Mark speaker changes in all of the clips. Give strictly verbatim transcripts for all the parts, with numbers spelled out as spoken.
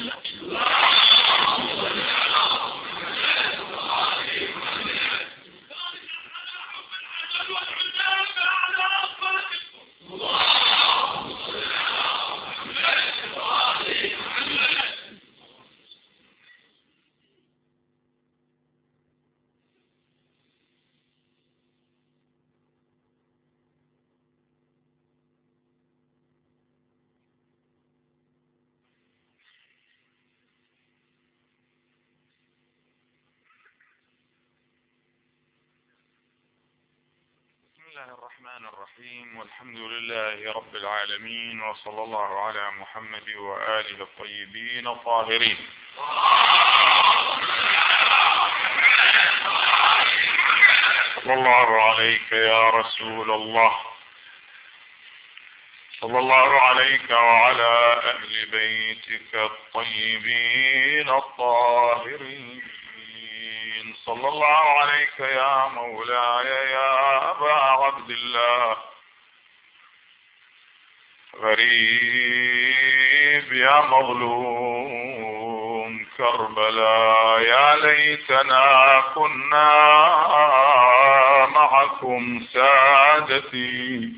Speaker 1: بسم الله الرحمن الرحيم، والحمد لله رب العالمين، وصلى الله على محمد وآله الطيبين الطاهرين. صلى الله عليك يا رسول الله، صلى الله عليك وعلى أهل بيتك الطيبين الطاهرين. صلى الله عليك يا مولاي يا أبا عبد الله، غريب يا مظلوم كربلاء، يا ليتنا كنا معكم سادتي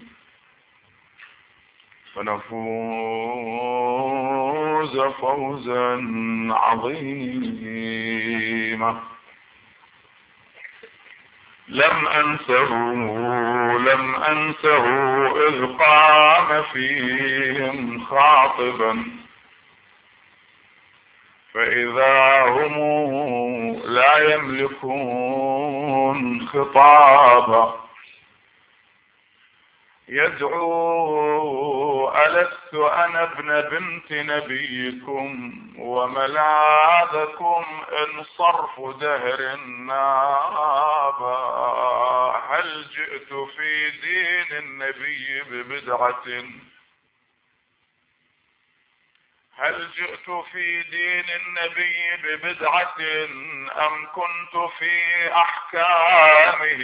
Speaker 1: فنفوز فوزا عظيما. لم أنسه لم أنسه إذ قام فيهم خاطبا، فإذا هم لا يملكون خطابا، يدعو ألست أنا ابن بنت نبيكم وملاذكم إن صرف دهر نابا، هل جئت في دين النبي ببدعة هل جئت في دين النبي ببدعة أم كنت في أحكامه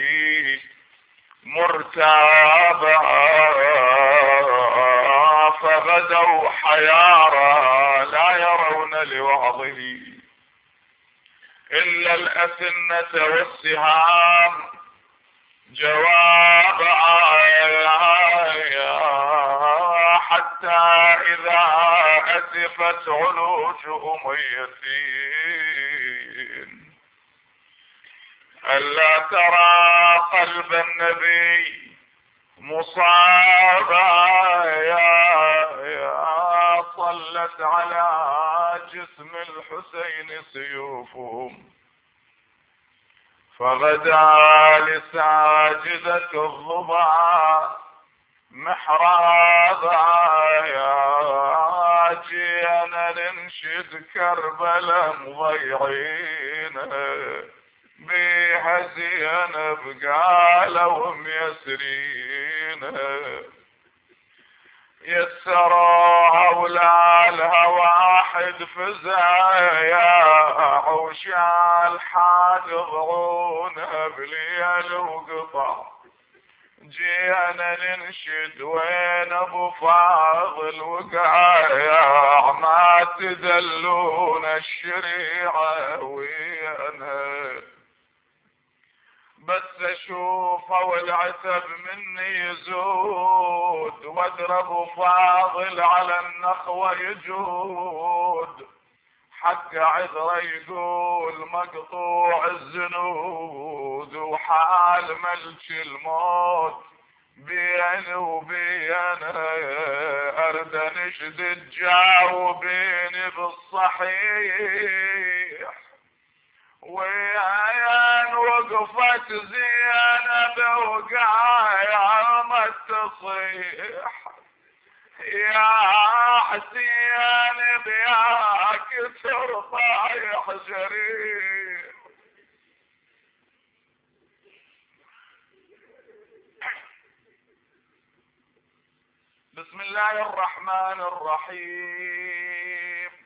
Speaker 1: مرتابا، فغدوا حيارى لا يرون لوعظه إلا الأسنة والسهام، جواب آية حتى إذا أسفت علوج أميتين ألا ترى قلب النبي مصابا، يا صلت على جسم الحسين سيوفهم، فغدا لساجدة الضبع محرابا، يا جينا ننشد كربلا مضيعين بيها زينب قالوا يسرين، يسروا أولادها واحد فزايا وشال حاد ضعونها بليل وقطع، جينا ننشد وين ابو فاضل وقايا ما تدلون الشريعة ويانا، بس اشوفه والعتب مني يزود واضرب فاضل على النخوة يجود، حق عذره يقول مقطوع الزنود، وحال ملك الموت بيني وبينه ارد نشد تجاوبيني بالصحيح، ويان وقفت زينب وقايا ما تصيح، يا حسين بيا كسر طايح جريح. بسم الله الرحمن الرحيم،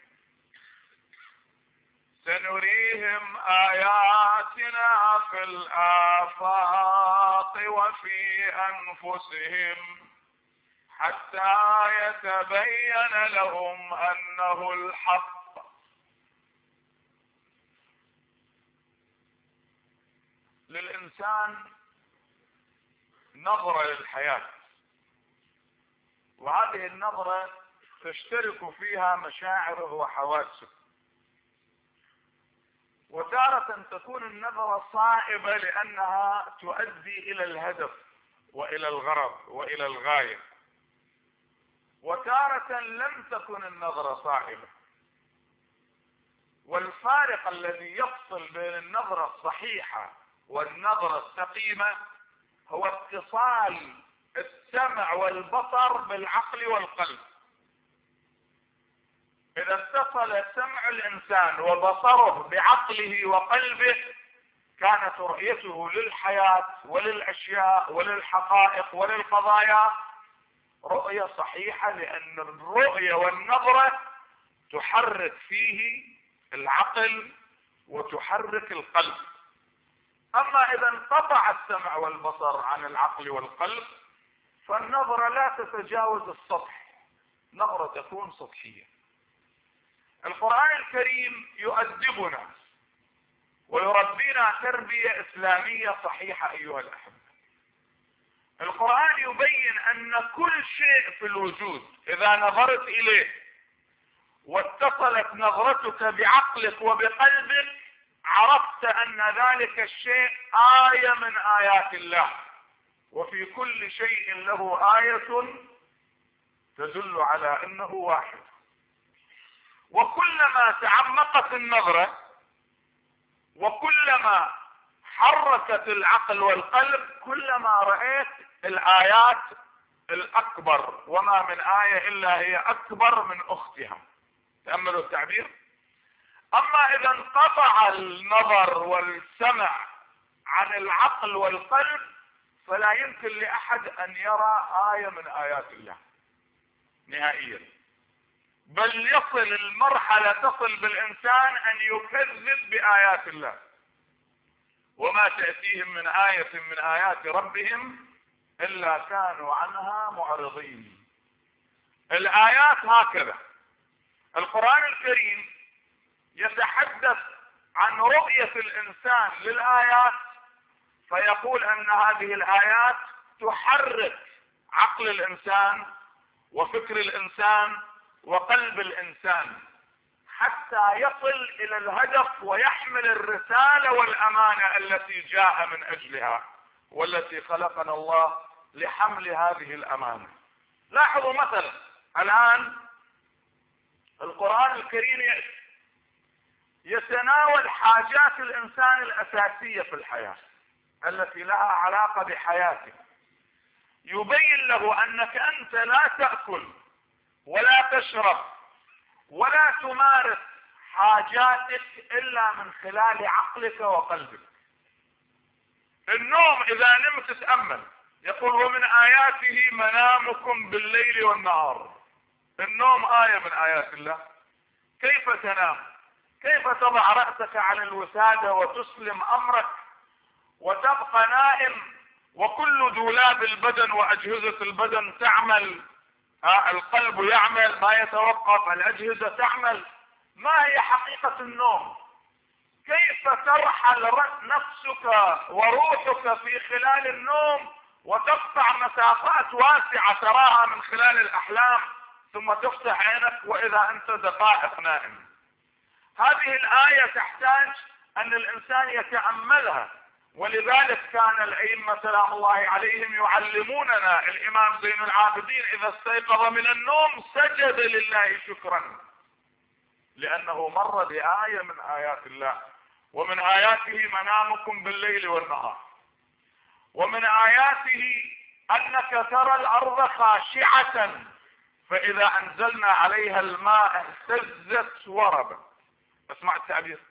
Speaker 1: سنريهم آياتنا في الآفاق وفي أنفسهم حتى يتبين لهم أنه الحق، للإنسان نظرة للحياة، وهذه النظرة تشترك فيها مشاعره وحواسه، وتارة تكون النظرة صائبة لأنها تؤدي إلى الهدف وإلى الغرض وإلى الغاية، وتارة لم تكن النظرة صائبة. والفارق الذي يفصل بين النظرة الصحيحة والنظرة السقيمة هو اتصال السمع والبصر بالعقل والقلب. إذا اتصل سمع الإنسان وبصره بعقله وقلبه كانت رؤيته للحياة وللأشياء وللحقائق وللقضايا رؤية صحيحة، لأن الرؤية والنظرة تحرك فيه العقل وتحرك القلب. أما إذا انقطع السمع والبصر عن العقل والقلب فالنظرة لا تتجاوز السطح، نظرة تكون سطحية. القرآن الكريم يؤدبنا ويربينا تربية إسلامية صحيحة أيها الأحبة. القرآن يبين أن كل شيء في الوجود إذا نظرت إليه واتصلت نظرتك بعقلك وبقلبك عرفت أن ذلك الشيء آية من آيات الله، وفي كل شيء له آية تدل على أنه واحد. وكلما تعمقت النظرة وكلما حركت العقل والقلب كلما رأيت الآيات الأكبر، وما من آية إلا هي أكبر من أختها. تأملوا التعبير. أما إذا انقطع النظر والسمع عن العقل والقلب فلا يمكن لأحد أن يرى آية من آيات الله نهائيا، بل يصل المرحلة تصل بالإنسان أن يكذب بآيات الله، وما تأتيهم من آية من آيات ربهم إلا كانوا عنها معرضين. الآيات هكذا. القرآن الكريم يتحدث عن رؤية الإنسان للآيات فيقول أن هذه الآيات تحرك عقل الإنسان وفكر الإنسان وقلب الإنسان حتى يصل إلى الهدف ويحمل الرسالة والأمانة التي جاء من أجلها والتي خلقنا الله لحمل هذه الأمانة. لاحظوا مثلا الآن القرآن الكريم يتناول حاجات الإنسان الأساسية في الحياة التي لها علاقة بحياته، يبين له أنك أنت لا تأكل ولا تشرب ولا تمارس حاجاتك إلا من خلال عقلك وقلبك. النوم إذا نمت تتأمل، يقول ومن آياته منامكم بالليل والنهار. النوم آية من آيات الله. كيف تنام؟ كيف تضع رأسك على الوسادة وتسلم أمرك وتبقى نائم وكل دولاب البدن وأجهزة البدن تعمل، آه القلب يعمل، ما يتوقف، الأجهزة تعمل. ما هي حقيقة النوم؟ كيف ترحل نفسك وروحك في خلال النوم وتقطع مسافات واسعة تراها من خلال الأحلام ثم تفتح عينك وإذا أنت دقائق نائم؟ هذه الآية تحتاج أن الإنسان يتأملها، ولذلك كان الأئمة سلام الله عليهم يعلموننا. الإمام زين العابدين إذا استيقظ من النوم سجد لله شكرا لأنه مر بآية من آيات الله. ومن آياته منامكم بالليل والنهار. ومن آياته أنك ترى الأرض خاشعة فإذا أنزلنا عليها الماء اهتزت وربت. اسمع التعبير.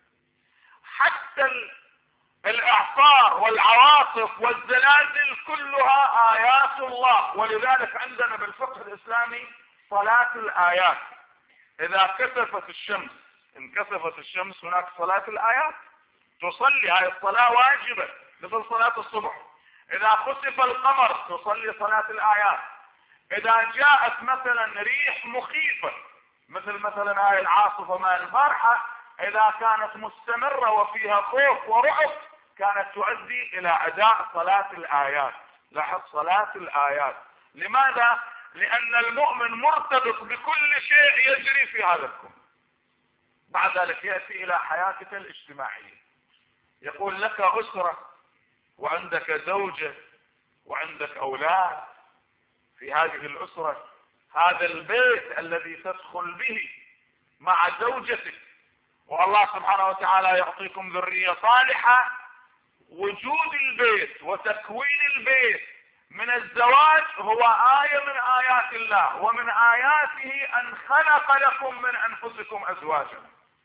Speaker 1: حتى الإعصار والعواصف والزلازل كلها آيات الله. ولذلك عندنا بالفقه الإسلامي صلاة الآيات. إذا كسفت الشمس، انكسفت الشمس، هناك صلاة الآيات تصلي. هذه الصلاة واجبة مثل صلاة الصبح. إذا خسف القمر تصلي صلاة الآيات. إذا جاءت مثلا ريح مخيفة مثل مثلا هاي العاصفة مال البارحة، إذا كانت مستمرة وفيها خوف ورعب كانت تؤدي الى اداء صلاة الايات. لاحظ صلاة الايات. لماذا؟ لان المؤمن مرتبط بكل شيء يجري في هذا الكون. بعد ذلك يأتي الى حياتك الاجتماعية. يقول لك اسرة وعندك زوجة وعندك اولاد. في هذه الاسرة هذا البيت الذي تدخل به مع زوجتك، والله سبحانه وتعالى يعطيكم ذرية صالحة، وجود البيت وتكوين البيت من الزواج هو آية من آيات الله، ومن آياته أن خلق لكم من أنفسكم أزواجا.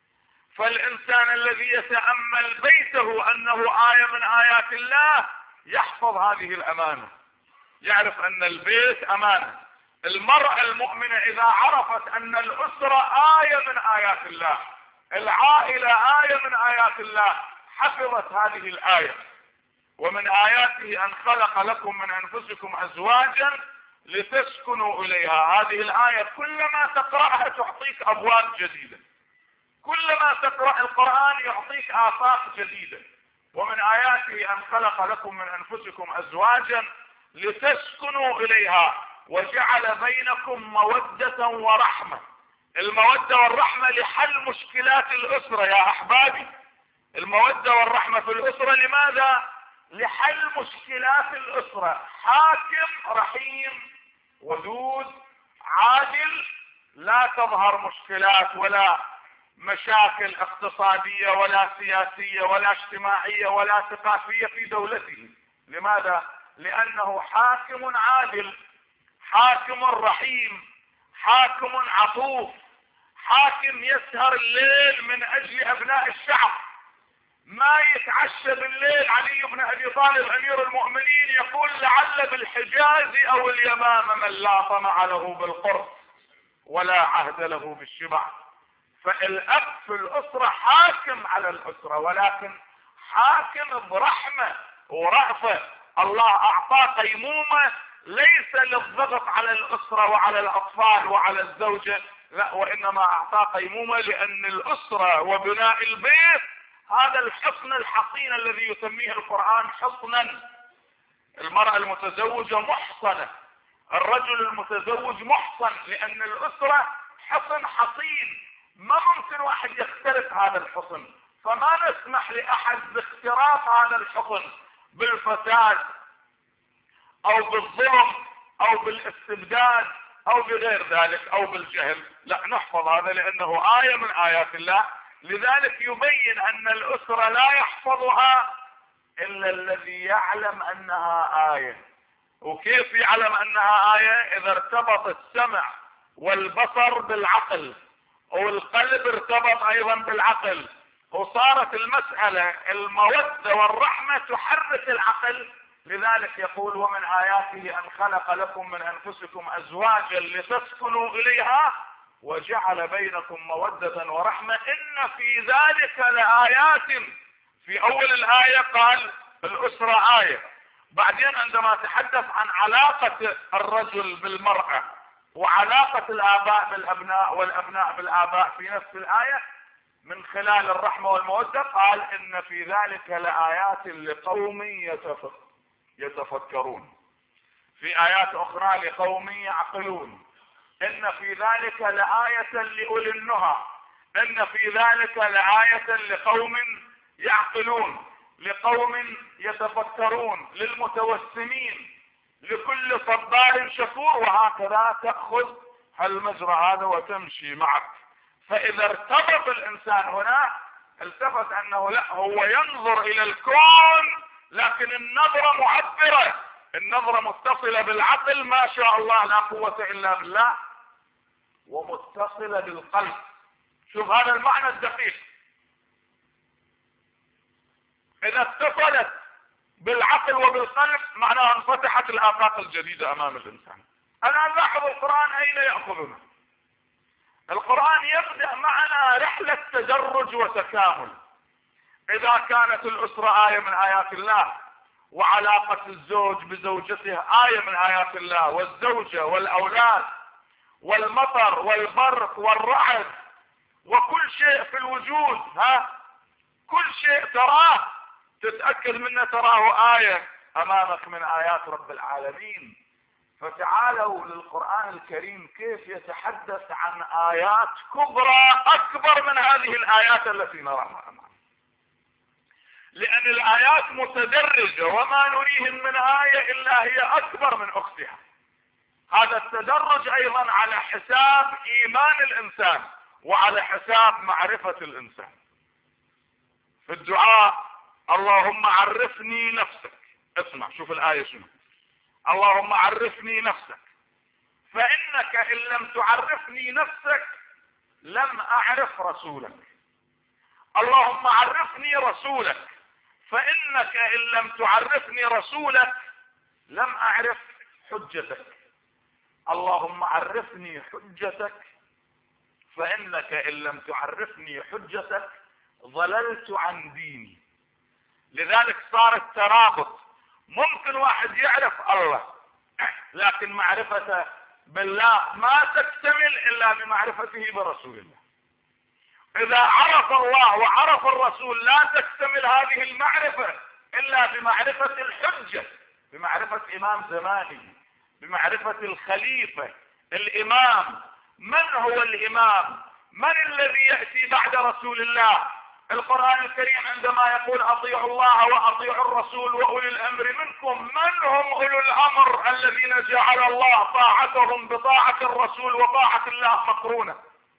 Speaker 1: فالإنسان الذي يتأمل بيته أنه آية من آيات الله يحفظ هذه الأمانة، يعرف أن البيت أمانة. المرأة المؤمنة إذا عرفت أن الأسرة آية من آيات الله، العائلة آية من آيات الله، حفظت هذه الآية. ومن آياته أن خلق لكم من أنفسكم أزواجا لتسكنوا إليها. هذه الآية كلما تقرأها تعطيك أبواب جديدة، كلما تقرأ القرآن يعطيك آفاق جديدة. ومن آياته أن خلق لكم من أنفسكم أزواجا لتسكنوا إليها وجعل بينكم مودة ورحمة. المودة والرحمة لحل مشكلات الأسرة يا أحبابي. المودة والرحمة في الأسرة لماذا؟ لحل مشكلات الأسرة. حاكم رحيم ودود عادل، لا تظهر مشكلات ولا مشاكل اقتصادية ولا سياسية ولا اجتماعية ولا ثقافية في دولته. لماذا؟ لأنه حاكم عادل، حاكم رحيم، حاكم عطوف، حاكم يسهر الليل من أجل أبناء الشعب. ما يتعشى بالليل. علي بن أبي طالب أمير المؤمنين يقول لعل بالحجاز أو اليمامة من لا طمع له بالقرب ولا عهد له بالشبع. فالأب في الأسرة حاكم على الأسرة، ولكن حاكم برحمة ورأفة. الله أعطاه قيمومة ليس للضغط على الأسرة وعلى الأطفال وعلى الزوجة، لا، وإنما أعطاه قيمومة لأن الأسرة وبناء البيت هذا الحصن الحصين الذي يسميه القرآن حصنا. المرأة المتزوجة محصنة، الرجل المتزوج محصن، لأن الأسرة حصن حصين، ما ممكن واحد يخترق هذا الحصن. فما نسمح لأحد باختراق هذا الحصن بالفساد أو بالظلم أو بالاستبداد أو بغير ذلك أو بالجهل. لا، نحفظ هذا لأنه آية من آيات الله. لذلك يبين أن الأسرة لا يحفظها إلا الذي يعلم أنها آية. وكيف يعلم أنها آية؟ إذا ارتبط السمع والبصر بالعقل، والقلب ارتبط أيضا بالعقل، وصارت المسألة المودة والرحمة تحرك العقل. لذلك يقول ومن آياته أن خلق لكم من أنفسكم أزواجا لتسكنوا إليها وجعل بينكم مودة ورحمة إن في ذلك لآيات. في أول الآية قال الأسرة آية، بعدين عندما تحدث عن علاقة الرجل بالمرأة وعلاقة الآباء بالأبناء والأبناء بالآباء في نفس الآية من خلال الرحمة والمودة، قال إن في ذلك لآيات لقوم يتفكرون. في آيات أخرى لقوم يعقلون. إن في ذلك لآية لأولي النهى. إن في ذلك لآية لقوم يعقلون، لقوم يتفكرون، للمتوسمين، لكل صبار شكور. وهكذا تأخذ المجرى هذا وتمشي معك. فإذا ارتبط الإنسان هنا التفت أنه لا، هو ينظر إلى الكون لكن النظرة معبرة، النظرة متصلة بالعقل ما شاء الله لا قوة إلا بالله، ومتصلة بالقلب. شوف هذا المعنى الدقيق. إذا اتصلت بالعقل وبالقلب معناها انفتحت الآفاق الجديدة أمام الإنسان. أنا ألاحظ القرآن أين يأخذنا. القرآن يبدأ معنا رحلة تدرج وتكامل. إذا كانت الأسرة آية من آيات الله، وعلاقة الزوج بزوجته آية من آيات الله، والزوجة والأولاد والمطر والبرق والرعد وكل شيء في الوجود، ها كل شيء تراه تتأكد منه تراه آية امامك من ايات رب العالمين. فتعالوا للقرآن الكريم كيف يتحدث عن آيات كبرى اكبر من هذه الآيات التي نراها امامنا، لان الآيات متدرجة، وما نريهم من آية الا هي اكبر من اختها. هذا التدرج ايضا على حساب ايمان الانسان وعلى حساب معرفة الانسان. في الدعاء اللهم عرفني نفسك، اسمع شوف الآية شنو، اللهم عرفني نفسك فإنك إن لم تعرفني نفسك لم أعرف رسولك. اللهم عرفني رسولك فإنك إن لم تعرفني رسولك لم أعرف حجتك. اللهم عرفني حجتك فإنك إن لم تعرفني حجتك ضللت عن ديني. لذلك صار الترابط، ممكن واحد يعرف الله لكن معرفته بالله ما تكتمل الا بمعرفته برسول الله. اذا عرف الله وعرف الرسول لا تكتمل هذه المعرفة الا بمعرفة الحجة، بمعرفة امام زمانه، بمعرفة الخليفة الامام. من هو الامام؟ من الذي يأتي بعد رسول الله؟ القرآن الكريم عندما يقول اطيعوا الله واطيعوا الرسول واولي الامر منكم، من هم اولو الامر الذين جعل الله طاعتهم بطاعة الرسول وطاعة الله مقرونة؟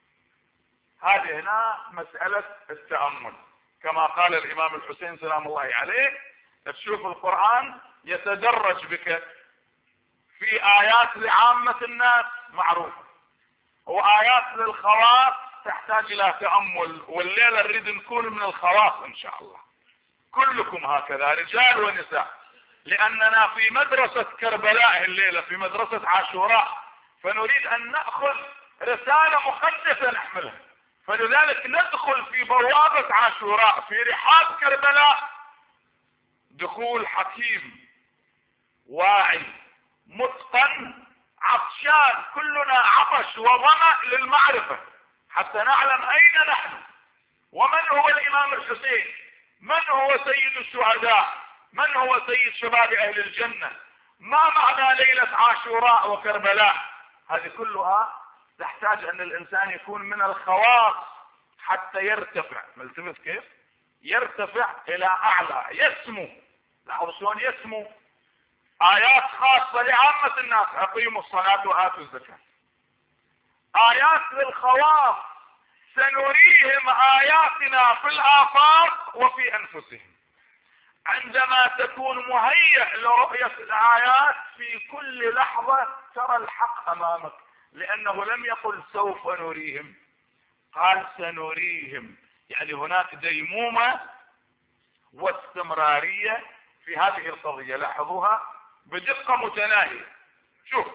Speaker 1: هذه هنا مسألة التأمل. كما قال الامام الحسين سلام الله عليه، تشوف القرآن يتدرج بك في ايات لعامة الناس معروفة، وايات للخواص تحتاج الى تأمل، والليلة نريد نكون من الخواص ان شاء الله، كلكم هكذا رجال ونساء، لاننا في مدرسة كربلاء الليلة، في مدرسة عاشوراء، فنريد ان نأخذ رسالة مقدسة نحملها. فلذلك ندخل في بوابة عاشوراء في رحاب كربلاء دخول حكيم واعي متقن عطشان، كلنا عطش وظمأ للمعرفة حتى نعلم اين نحن، ومن هو الامام الحسين، من هو سيد الشهداء، من هو سيد شباب اهل الجنة، ما معنى ليلة عاشوراء وكربلاء. هذه كلها تحتاج ان الانسان يكون من الخواص حتى يرتفع. ملتفت كيف؟ يرتفع الى اعلى، يسمو. لاحظوا شلون يسمو. ايات خاصة لعامة الناس، اقيموا الصلاة واتوا الزكاة. ايات للخواص، سنريهم اياتنا في الافاق وفي انفسهم. عندما تكون مهيئ لرؤية الايات في كل لحظة ترى الحق امامك، لانه لم يقل سوف نريهم، قال سنريهم، يعني هناك ديمومة واستمرارية في هذه القضية. لاحظوها بدقة متناهية. شوف،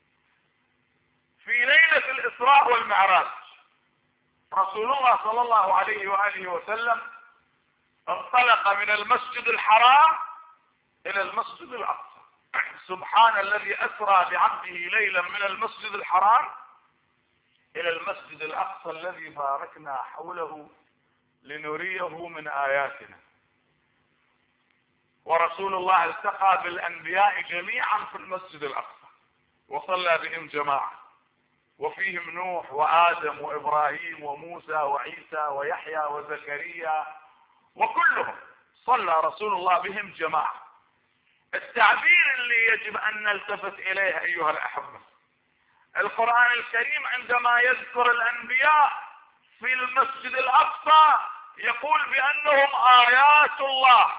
Speaker 1: في ليلة الإسراء والمعراج رسول الله صلى الله عليه وآله وسلم انطلق من المسجد الحرام إلى المسجد الأقصى. سبحان الذي أسرى بعبده ليلا من المسجد الحرام إلى المسجد الأقصى الذي باركنا حوله لنريه من آياتنا. ورسول الله التقى بالأنبياء جميعا في المسجد الأقصى وصلى بهم جماعة، وفيهم نوح وآدم وإبراهيم وموسى وعيسى ويحيى وزكريا، وكلهم صلى رسول الله بهم جماعة. التعبير اللي يجب أن نلتفت إليه أيها الأحبة، القرآن الكريم عندما يذكر الأنبياء في المسجد الأقصى يقول بأنهم آيات الله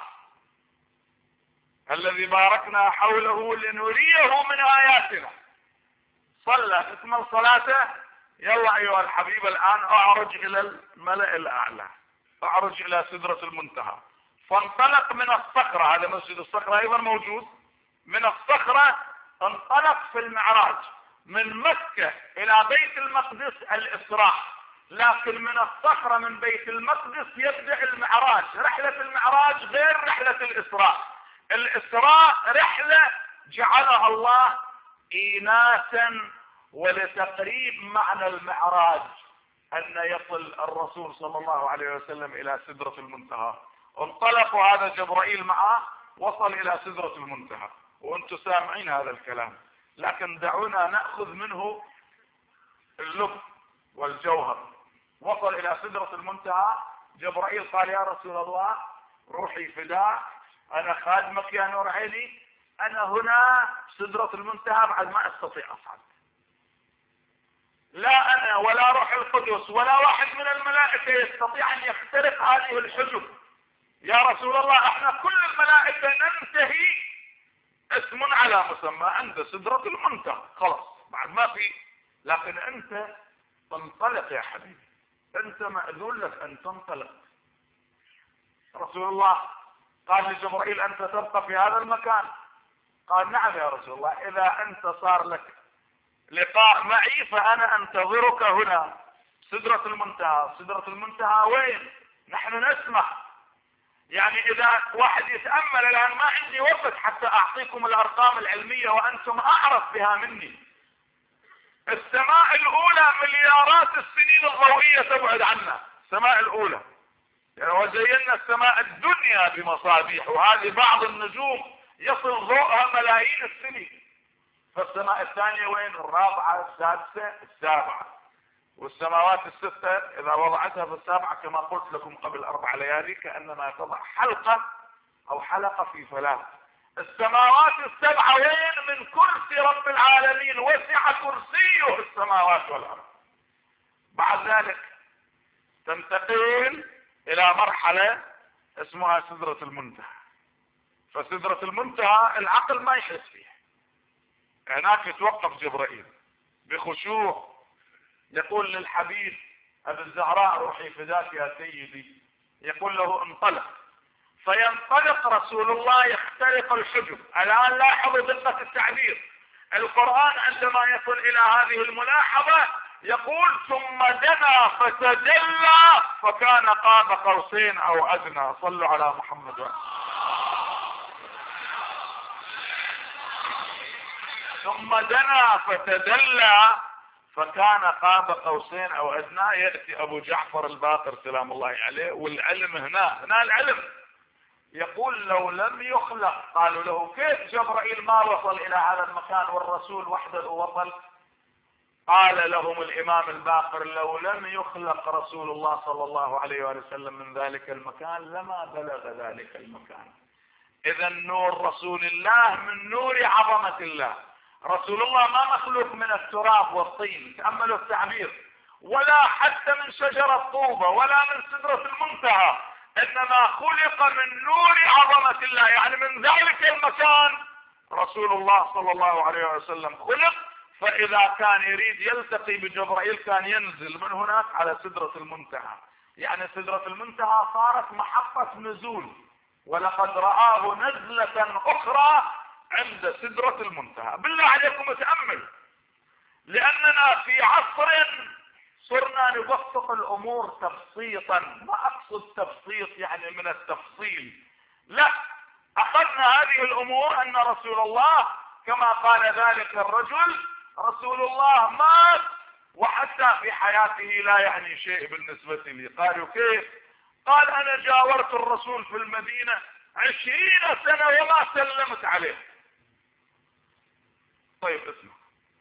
Speaker 1: الذي باركنا حوله لنريه من آياتنا. صلى تكمل صلاته، يلا أيها الحبيب الآن أعرج إلى الملأ الأعلى، أعرج إلى سدرة المنتهى. فانطلق من الصخرة، هذا مسجد الصخرة أيضا موجود، من الصخرة انطلق في المعراج من مكة إلى بيت المقدس الإسراء، لكن من الصخرة من بيت المقدس يبدأ المعراج. رحلة المعراج غير رحلة الإسراء. الإسراء رحلة جعلها الله إيناسا ولتقريب معنى المعراج، أن يصل الرسول صلى الله عليه وسلم إلى سدرة المنتهى انطلقوا هذا جبرائيل معه، وصل الى سدرة المنتهى، وانتم سامعين هذا الكلام، لكن دعونا نأخذ منه اللب والجوهر. وصل الى سدرة المنتهى، جبرائيل قال يا رسول الله روحي فداء، انا خادمك يا نور عيني، انا هنا سدرة المنتهى بعد ما استطيع اصعد، لا انا ولا روح القدس ولا واحد من الملائكة يستطيع ان يخترق هذه الحجب. يا رسول الله احنا كل الملائكة ننتهي اسم على مسمى عند سدرة المنتهى، خلاص بعد ما في، لكن انت تنطلق يا حبيبي، انت مأذون لك ان تنطلق. رسول الله قال لجبرائيل انت تبقى في هذا المكان؟ قال نعم يا رسول الله، اذا انت صار لك لقاء معي فانا انتظرك هنا سدرة المنتهى. سدرة المنتهى وين؟ نحن نسمع، يعني اذا واحد يتأمل، الان ما عندي وقت حتى اعطيكم الارقام العلمية وانتم اعرف بها مني. السماء الاولى مليارات السنين الضوئية تبعد عنا، السماء الاولى يعني، وزينا السماء الدنيا بمصابيح، وهذه بعض النجوم يصل ضوءها ملايين السنين. فالسماء الثانية وين؟ الرابعة، السادسة، السابعة. والسماوات الستة اذا وضعتها في السابعة كما قلت لكم قبل اربع ليالي كأنما تضع حلقة او حلقة في فلاة. السماوات السبعة وين؟ من كرسي رب العالمين، وسع كرسيه السماوات والارض. بعد ذلك تنتقل الى مرحلة اسمها سدرة المنتهى. فسدرة المنتهى العقل ما يحس فيها، هناك يتوقف جبرائيل بخشوع، يقول للحبيب ابي الزهراء روحي فداك يا سيدي، يقول له انطلق، فينطلق رسول الله يخترق الحجب. الان لاحظوا دقة التعبير، القرآن عندما يصل الى هذه الملاحظة يقول ثم دنا فتدلى فكان قاب قوسين او ادنى. صلوا على محمد وعلى. ثم دنا فتدلى فكان قاب قوسين او ادنى. يأتي ابو جعفر الباقر سلام الله عليه، والعلم هنا هنا العلم، يقول لو لم يخلق، قالوا له كيف جبرائيل ما وصل الى هذا المكان والرسول وحده وصل؟ قال لهم الامام الباقر لو لم يخلق رسول الله صلى الله عليه وآله وسلم من ذلك المكان لما بلغ ذلك المكان. اذا نور رسول الله من نور عظمة الله. رسول الله ما مخلوق من التراب والطين، تأملوا التعبير، ولا حتى من شجرة طوبة ولا من سدرة المنتهى، انما خلق من نور عظمة الله، يعني من ذلك المكان رسول الله صلى الله عليه وسلم خلق. فاذا كان يريد يلتقي بجبرائيل كان ينزل من هناك على سدرة المنتهى، يعني سدرة المنتهى صارت محطة نزول. ولقد رآه نزلة اخرى عند سدرة المنتهى. بالله عليكم اتأمل، لاننا في عصر صرنا نبسط الامور تبسيطا، ما اقصد تبسيط يعني من التفصيل، لا، اخذنا هذه الامور ان رسول الله كما قال ذلك الرجل رسول الله مات وحتى في حياته لا يعني شيء بالنسبة لي. قالوا كيف؟ قال انا جاورت الرسول في المدينة عشرين سنة وما سلمت عليه. طيب اسمع،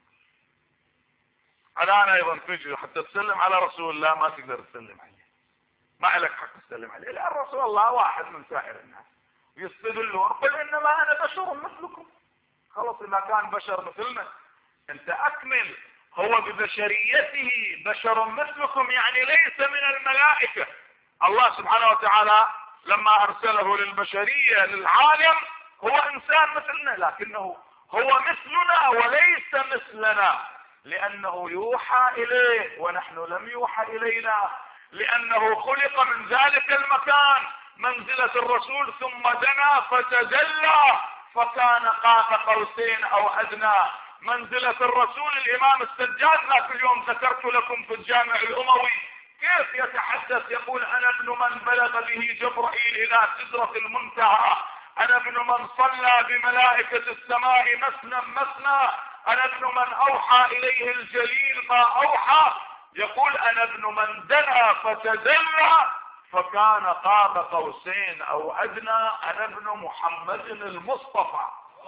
Speaker 1: الان ايضا تجي حتى تسلم على رسول الله ما تقدر تسلم عليه، ما لك حق تسلم عليه، لان رسول الله واحد من سائر الناس. يستدلون قل انما انا بشر مثلكم، خلاص اذا كان بشر مثلنا انت اكمل، هو ببشريته بشر مثلكم يعني ليس من الملائكة. الله سبحانه وتعالى لما ارسله للبشرية للعالم هو انسان مثلنا، لكنه هو مثلنا وليس مثلنا، لانه يوحى اليه ونحن لم يوحى الينا، لانه خلق من ذلك المكان منزلة الرسول. ثم دنا فتدلى فكان قاب قوسين او ادنى. منزلة الرسول الامام السجاد ذاك اليوم ذكرت لكم في الجامع الاموي كيف يتحدث، يقول انا ابن من بلغ به جبرائيل الى سدرة المنتهى، انا ابن من صلى بملائكة السماء مثنى مثنى، انا ابن من اوحى اليه الجليل ما اوحى. يقول انا ابن من دنا فتدلى فكان قاب قوسين او ادنى انا ابن محمد المصطفى.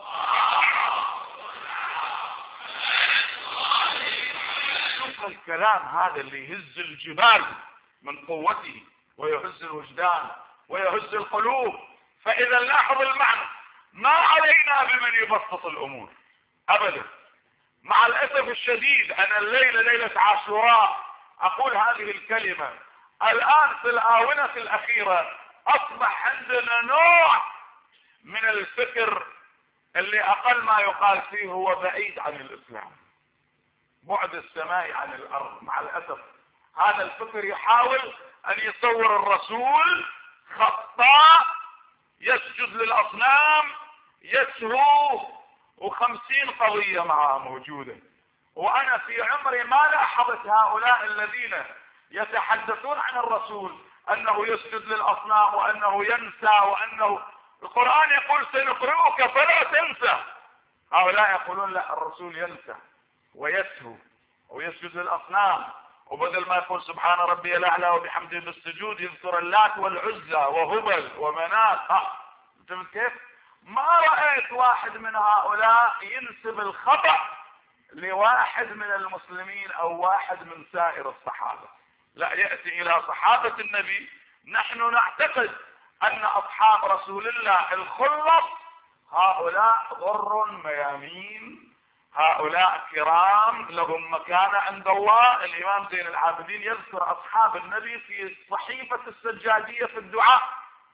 Speaker 1: شوف الكلام هذا اللي يهز الجبال من قوته ويهز الوجدان ويهز القلوب. فاذا لاحظ المعنى، ما علينا بمن يبسط الامور ابدا. مع الاسف الشديد انا الليله ليله عاشوراء اقول هذه الكلمه، الان في الاونه الاخيره اصبح عندنا نوع من الفكر اللي اقل ما يقال فيه هو بعيد عن الاسلام، بعد السماء عن الارض. مع الاسف هذا الفكر يحاول ان يصور الرسول خطاء يسجد للاصنام يسهو، وخمسين قضية معها موجودة. وانا في عمري ما لاحظت هؤلاء الذين يتحدثون عن الرسول انه يسجد للاصنام وانه ينسى وانه القرآن يقول سنقرئك فلا تنسى. هؤلاء يقولون لا، الرسول ينسى ويسهو ويسجد للاصنام، وبدل ما يقول سبحان ربي الاعلى وبحمده بالسجود يذكر اللات والعزى وهبل ومنات. ها انت كيف؟ ما رأيت واحد من هؤلاء ينسب الخطأ لواحد من المسلمين او واحد من سائر الصحابة. لا، يأتي الى صحابة النبي. نحن نعتقد ان اصحاب رسول الله الخلص هؤلاء غر ميامين، هؤلاء كرام لهم مكانة عند الله. الامام زين العابدين يذكر اصحاب النبي في صحيفة السجادية في الدعاء.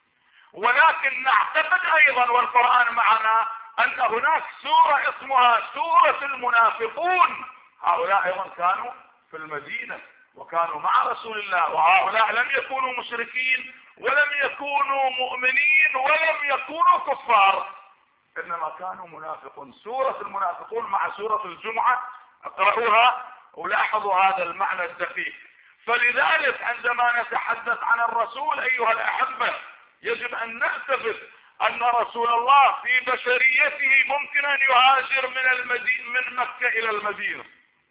Speaker 1: ولكن نعتقد ايضا والقرآن معنا ان هناك سورة اسمها سورة المنافقون، هؤلاء ايضا كانوا في المدينة وكانوا مع رسول الله، وهؤلاء لم يكونوا مشركين ولم يكونوا مؤمنين ولم يكونوا كفار، انما كانوا منافقون. سورة المنافقون مع سورة الجمعة اقرأوها ولاحظوا هذا المعنى الدقيق. فلذلك عندما نتحدث عن الرسول ايها الاحبة يجب ان نعتبر ان رسول الله في بشريته ممكن ان يهاجر من المدينة من مكة الى المدينة،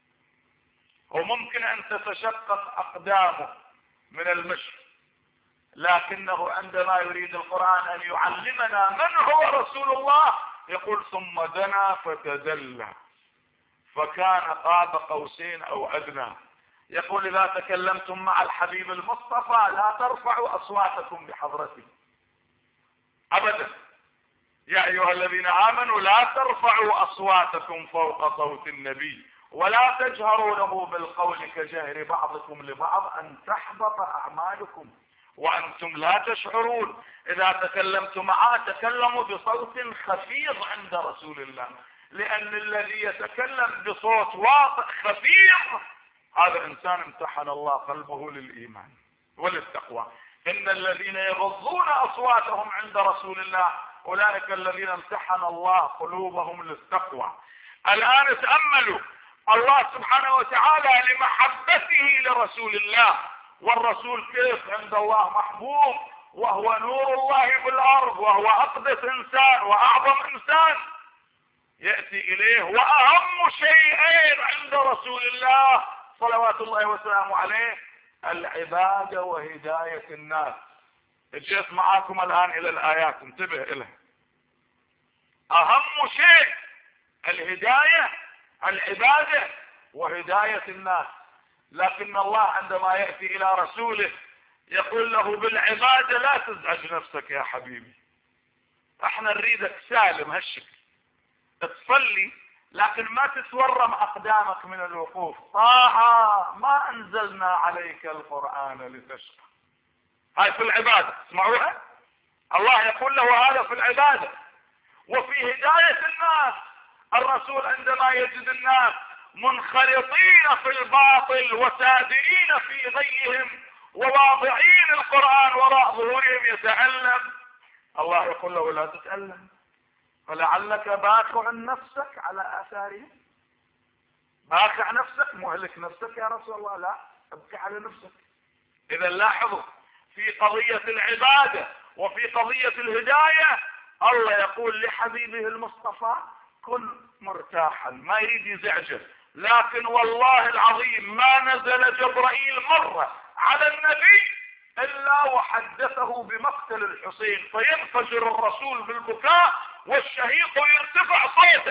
Speaker 1: وممكن ان تتشقق اقدامه من المشي، لكنه عندما يريد القرآن ان يعلمنا من هو رسول الله يقول ثم دنا فتدلى فكان قاب قوسين او ادنى. يقول اذا تكلمتم مع الحبيب المصطفى لا ترفعوا اصواتكم بحضرته ابدا. يا ايها الذين امنوا لا ترفعوا اصواتكم فوق صوت النبي ولا تجهروا له بالقول كجهر بعضكم لبعض ان تحبط اعمالكم وانتم لا تشعرون. اذا تكلمتم معه تكلموا بصوت خفيض عند رسول الله، لان الذي يتكلم بصوت واطئ خفيض هذا انسان امتحن الله قلبه للايمان وللتقوى. ان الذين يغضون اصواتهم عند رسول الله اولئك الذين امتحن الله قلوبهم للتقوى. الان تأملوا الله سبحانه وتعالى لمحبته لرسول الله، والرسول كيف عند الله محبوب وهو نور الله بالارض وهو اقدس انسان واعظم انسان. يأتي اليه واهم شيئين عند رسول الله صلوات الله وسلامه عليه العبادة وهداية الناس. جيت معاكم الان الى الايات انتبه الها. اهم شيء الهداية العبادة وهداية الناس. لكن الله عندما يأتي الى رسوله يقول له بالعبادة لا تزعج نفسك يا حبيبي، احنا نريدك سالم هالشكل تصلي لكن ما تتورم اقدامك من الوقوف. طه ما انزلنا عليك القرآن لتشقى. هاي في العبادة، اسمعوها. الله يقول له هذا في العبادة. وفي هداية الناس الرسول عندما يجد الناس منخرطين في الباطل وسادرين في غيهم وواضعين القرآن وراء ظهورهم يتألم، الله يقول له لا تتألم فلعلك باخع نفسك على آثارهم. باخع نفسك مهلك نفسك يا رسول الله؟ لا، ابكي على نفسك. اذا لاحظوا في قضية العبادة وفي قضية الهداية الله يقول لحبيبه المصطفى كن مرتاحا، ما يريد يزعجه. لكن والله العظيم ما نزل جبرائيل مرة على النبي الا حدثه بمقتل الحسين، فينفجر الرسول بالبكاء والشهيق يرتفع صوته.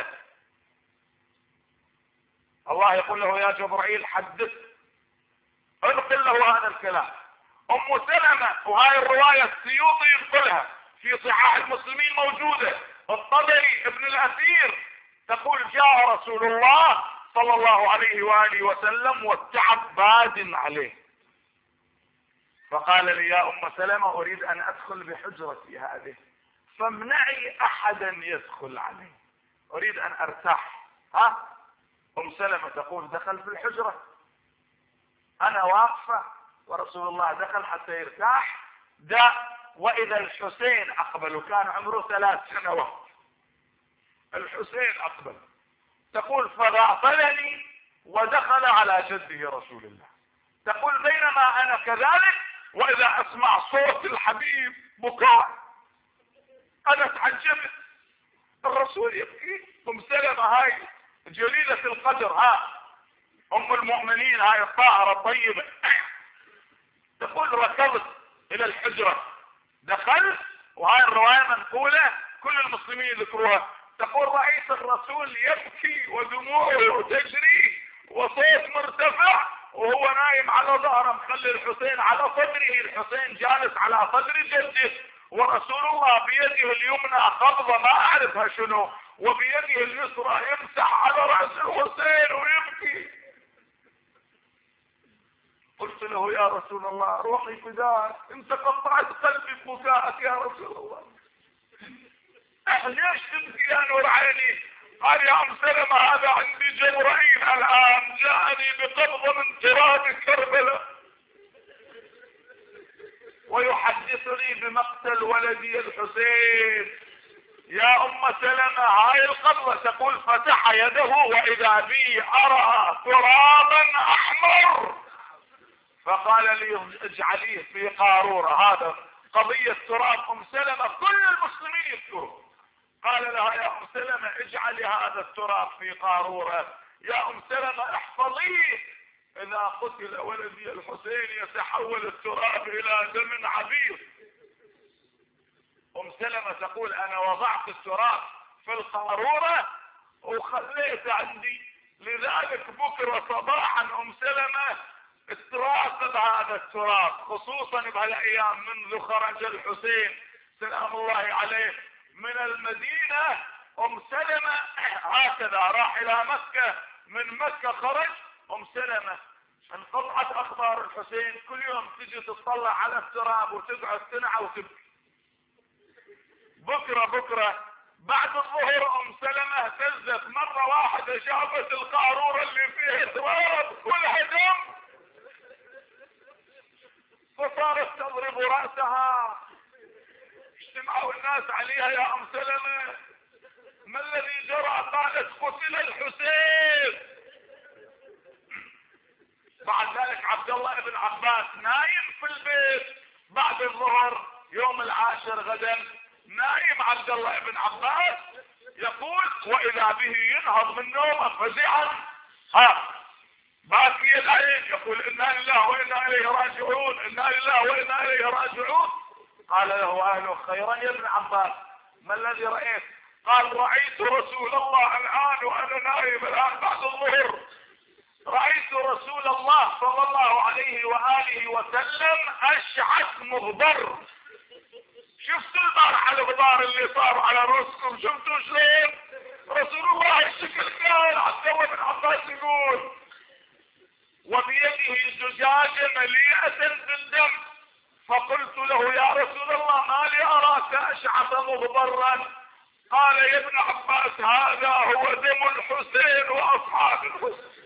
Speaker 1: الله يقول له يا جبرائيل حدث، انقل له هذا الكلام. ام سلمة، وهاي الرواية السيوطي ينقلها في صحاح المسلمين موجودة، الطبري ابن الاثير، تقول جاء رسول الله صلى الله عليه وآله وسلم والتعب باد عليه، فقال لي يا ام سلمة اريد ان ادخل بحجرتي هذه فامنعي احدا يدخل علي، اريد ان ارتاح. ها ام سلمة تقول دخل في الحجرة، انا واقفة ورسول الله دخل حتى يرتاح. ده واذا الحسين اقبل، وكان عمره ثلاث سنوات، الحسين اقبل. تقول فغافلني ودخل على جده رسول الله. تقول بينما انا كذلك واذا اسمع صوت الحبيب بكاء، انا تعجبت، الرسول يبكي. ام سلمة هاي جليلة القدر، ها ام المؤمنين هاي الطاهرة الطيبة، تقول ركضت الى الحجرة، دخلت، وهاي الرواية منقولة كل المسلمين يذكروها. تقول رأيت الرسول يبكي ودموعه تجري وصوت مرتفع وهو نايم على ظهره مخلي الحسين على صدره، الحسين جالس على صدر جده، ورسول الله بيده اليمنى قبضة ما اعرفها شنو، وبيده اليسرى يمسح على رأس الحسين ويبكي. قلت له يا رسول الله روحي فداك، انت قطعت قلبي ببكائك يا رسول الله، ليش تبكي يا نور عيني؟ قال يا ام سلمة هذا عندي جبرائيل الان جاءني بقبضة من تراب كربلاء ويحدثني بمقتل ولدي الحسين. يا ام سلمة هاي القبضة، تقول فتح يده واذا بي ارى ترابا احمر، فقال لي اجعليه في قارورة. هذا قضية تراب ام سلمة كل المسلمين يذكروا. قال لها يا ام سلمة اجعلي هذا التراب في قارورة، يا ام سلمة احفظيه، اذا قتل ولدي الحسين يتحول التراب الى دم عبير. ام سلمة تقول انا وضعت التراب في القارورة وخليته عندي، لذلك بكرة صباحا ام سلمة تراقب هذا التراب، خصوصا بهالايام منذ خرج الحسين سلام الله عليه من المدينة. ام سلمة هكذا راح الى مكة، من مكة خرج ام سلمة انقطعت اخبار الحسين، كل يوم تجي تطلع على التراب وتقعد تنعى وتبكي. بكرة بكرة بعد الظهر ام سلمة اهتزت مرة واحدة، شافت القارورة اللي فيها تراب كلها دم، فصارت تضرب رأسها. اجتمعوا الناس عليها يا ام سلمة ما الذي جرى؟ قالت قتل الحسين. بعد ذلك عبد الله بن عباس نايم في البيت بعد الظهر يوم العاشر غدا، نايم عبد الله بن عباس، يقول واذا به ينهض من نومه فزعا، ها باكي العين، يقول انا لله وانا اليه راجعون، انا لله وانا اليه راجعون. قال له اهله خيرا يا ابن عباس ما الذي رأيت؟ قال رأيت رسول الله الان وانا نايم الان بعد الظهر، رأيت رسول الله صلى الله عليه وآله وسلم اشعث مغبر. شفتوا البارحة الغبار اللي صار على رؤوسكم؟ شفتوا شلون رسول الله الشكل كان؟ عبد الله بن عباس يقول وبيده زجاجة مليئة بالدم، فقلت له يا رسول الله ما لي اراك اشعث مغبرا؟ قال يا ابن عباس هذا هو دم الحسين واصحاب الحسين.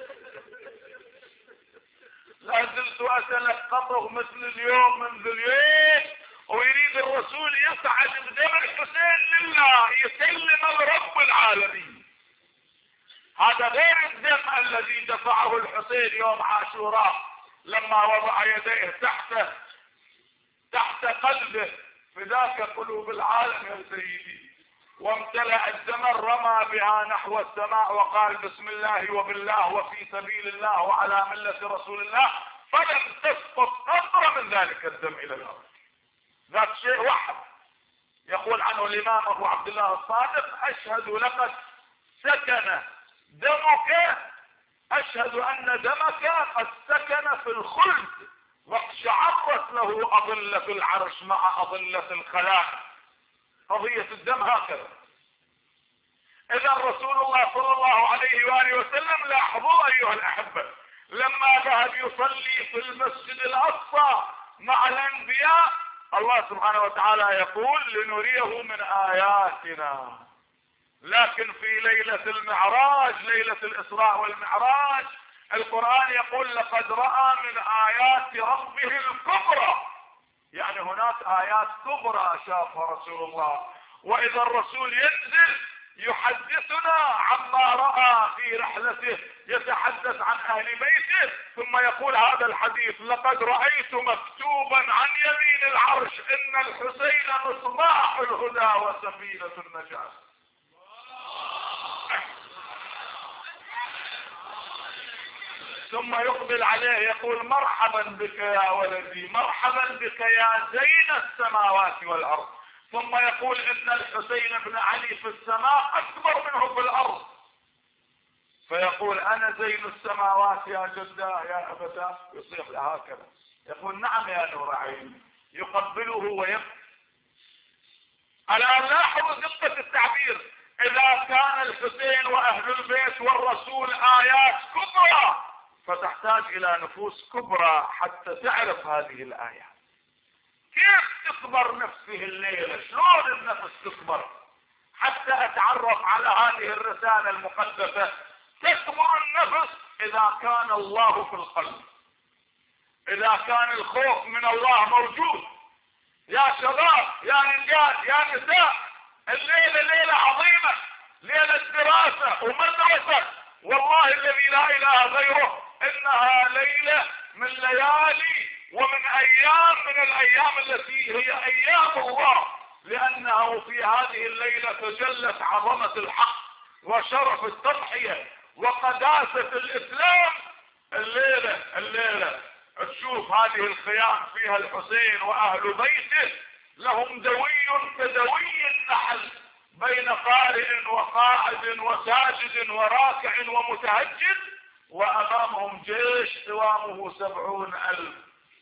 Speaker 1: لا زلت اتلقطه مثل اليوم منذ اليوم، ويريد الرسول يسعد بدم الحسين لله، يسلم لرب العالمين. هذا غير الدم الذي دفعه الحسين يوم عاشوراء لما وضع يديه تحته تحت قلبه، فداك قلوب العالم يا سيدي، وامتلأ الدمر رمى بها نحو السماء وقال بسم الله وبالله وفي سبيل الله وعلى ملة رسول الله، فلم تسقط قطرة من ذلك الدم الى الارض. ذات شيء واحد. يقول عنه الإمام أبو عبد الله الصادق: أشهد لقد سكن دمك، أشهد أن دمك قد سكن في الخلد واقشعرت له أضلة العرش مع أضلة الخلائق. قضية الدم هكذا. إذا رسول الله صلى الله عليه وآله وسلم، لاحظوا أيها الأحبة، لما ذهب يصلي في المسجد الأقصى مع الأنبياء، الله سبحانه وتعالى يقول: لنريه من آياتنا. لكن في ليلة المعراج، ليلة الإسراء والمعراج، القرآن يقول: لقد رأى من آيات ربه الكبرى. يعني هناك آيات كبرى شافها رسول الله. وإذا الرسول ينزل يحدثنا عما رأى في رحلته، يتحدث عن أهل بيته، ثم يقول هذا الحديث: لقد رأيت مكتوبا عن يمين العرش إن الحسين مصباح الهدى وسفينة النجاة. ثم يقبل عليه يقول: مرحبا بك يا ولدي، مرحبا بك يا زين السماوات والأرض. ثم يقول: إن الحسين بن علي في السماء أكبر منه في الأرض. فيقول: أنا زين السماوات يا جداه يا أبتاه. يصيح له هكذا، يقول: نعم يا نور عيني. يقبله ويبكي. الآن لاحظوا دقة التعبير: إذا كان الحسين وأهل البيت والرسول آيات كبرى، فتحتاج إلى نفوس كبرى حتى تعرف هذه الآيات. كيف تكبر نفسه الليلة؟ شلون النفس تكبر حتى أتعرف على هذه الرسالة المقدسة؟ تكبر النفس إذا كان الله في القلب، إذا كان الخوف من الله موجود. يا شباب، يا رجال، يا نساء، الليلة ليلة عظيمة، ليلة دراسة ومدرسة. والله الذي لا إله غيره إنها ليلة من ليالي ومن أيام من الأيام التي هي أيام الله، لأنه في هذه الليلة تجلت عظمة الحق وشرف التضحية وقداسة الإسلام. الليلة الليلة تشوف هذه الخيام فيها الحسين وأهل بيته، لهم دوي كدوي النحل بين قارئ وقاعد وساجد وراكع ومتهجد، وأمامهم جيش قوامه سبعون ألف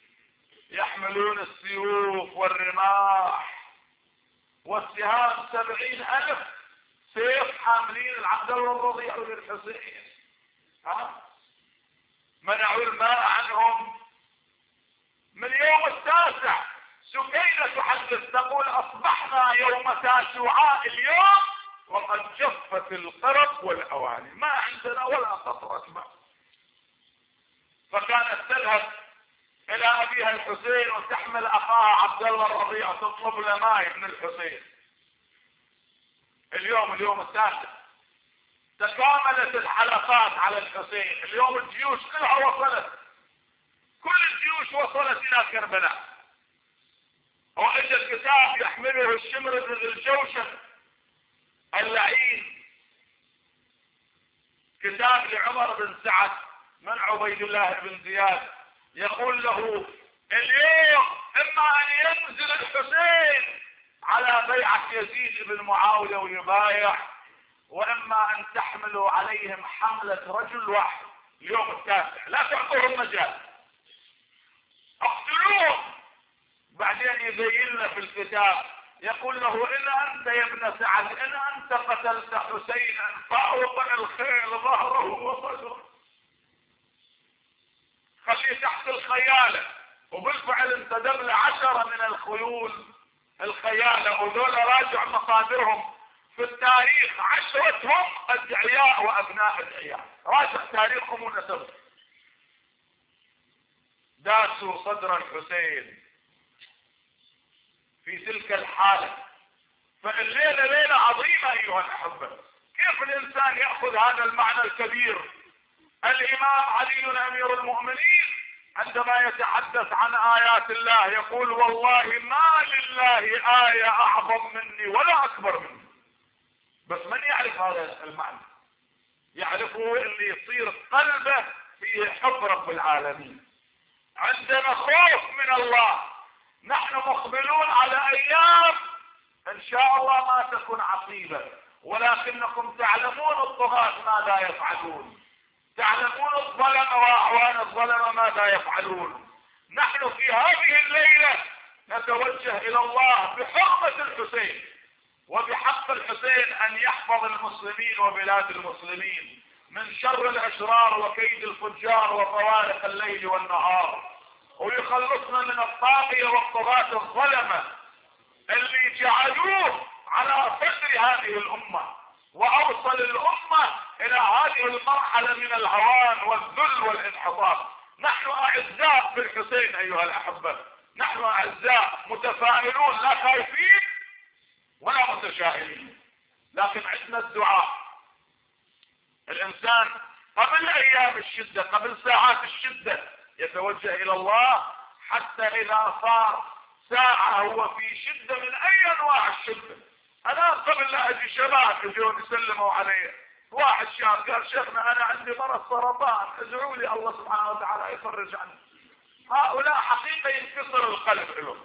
Speaker 1: يحملون السيوف والرماح والسهام، سبعين ألف سيف حاملين العبد الله الرضيع للحسين. ها؟ منعوا الماء عنهم. من يوم التاسع سكينة تحدث تقول: أصبحنا يوم تاسعاء اليوم وقد جفت القرب والأواني، ما عندنا ولا قطرة ماء. فكانت تذهب إلى أبيها الحسين وتحمل أخاها عبد الله الرضيع تطلب له ماء من الحسين. اليوم اليوم التاسع تكاملت الحلقات على الحسين. اليوم الجيوش كلها وصلت، كل الجيوش وصلت إلى كربلاء. وإجا الكتاب يحمله الشمر بن الجوشن اللعين، كتاب لعمر بن سعد من عبيد الله بن زياد، يقول له: اليوم إما أن ينزل الحسين على بيعة يزيد بن معاوية ويبايع، وإما أن تحملوا عليهم حملة رجل واحد اليوم التاسع، لا تعطوهم مجال، اقتلوهم. بعدين يبين له في الكتاب يقول له: إن أنت يا ابن سعد إن أنت قتلت حسينا فأوطن الخيل ظهره وصدره، خليه تحت الخيالة. وبالفعل انتدب له عشرة من الخيول الخيالة، وذول راجع مصادرهم في التاريخ عشرتهم أدعياء وأبناء أدعياء، راجع تاريخهم ونسبهم. داسوا صدر الحسين في تلك الحالة. فالليلة ليلة عظيمة أيها الأحبة. كيف الإنسان يأخذ هذا المعنى الكبير؟ الإمام علي أمير المؤمنين عندما يتحدث عن آيات الله يقول: والله ما لله آية أعظم مني ولا أكبر مني. بس من يعرف هذا المعنى؟ يعرفه اللي يصير قلبه فيه حب رب العالمين. عندنا خوف من الله، نحن مقبلون على ايام ان شاء الله ما تكون عصيبة، ولكنكم تعلمون الطغاة ماذا يفعلون، تعلمون الظلم واعوان الظلم ماذا يفعلون. نحن في هذه الليلة نتوجه الى الله بحرمة الحسين وبحق الحسين ان يحفظ المسلمين وبلاد المسلمين من شر الاشرار وكيد الفجار وطوارق الليل والنهار، ويخلصنا من الطاغية والطغاة الظلمة اللي جعلوه على صدر هذه الامة واوصل الامة الى هذه المرحلة من الهوان والذل والانحطاط. نحن اعزاء بالحسين ايها الاحبة، نحن اعزاء متفائلون لا خايفين ولا متشائمين، لكن عندنا الدعاء. الانسان قبل ايام الشدة قبل ساعات الشدة يتوجه الى الله، حتى اذا صار ساعة هو في شدة من اي انواع الشدة. انا قبل لا اجي شباب يجون يسلموا علي، واحد شاب قال شيخنا انا عندي مرض سرطان ادعوا لي الله سبحانه وتعالى يفرج عني. هؤلاء حقيقة ينكسر القلب لهم،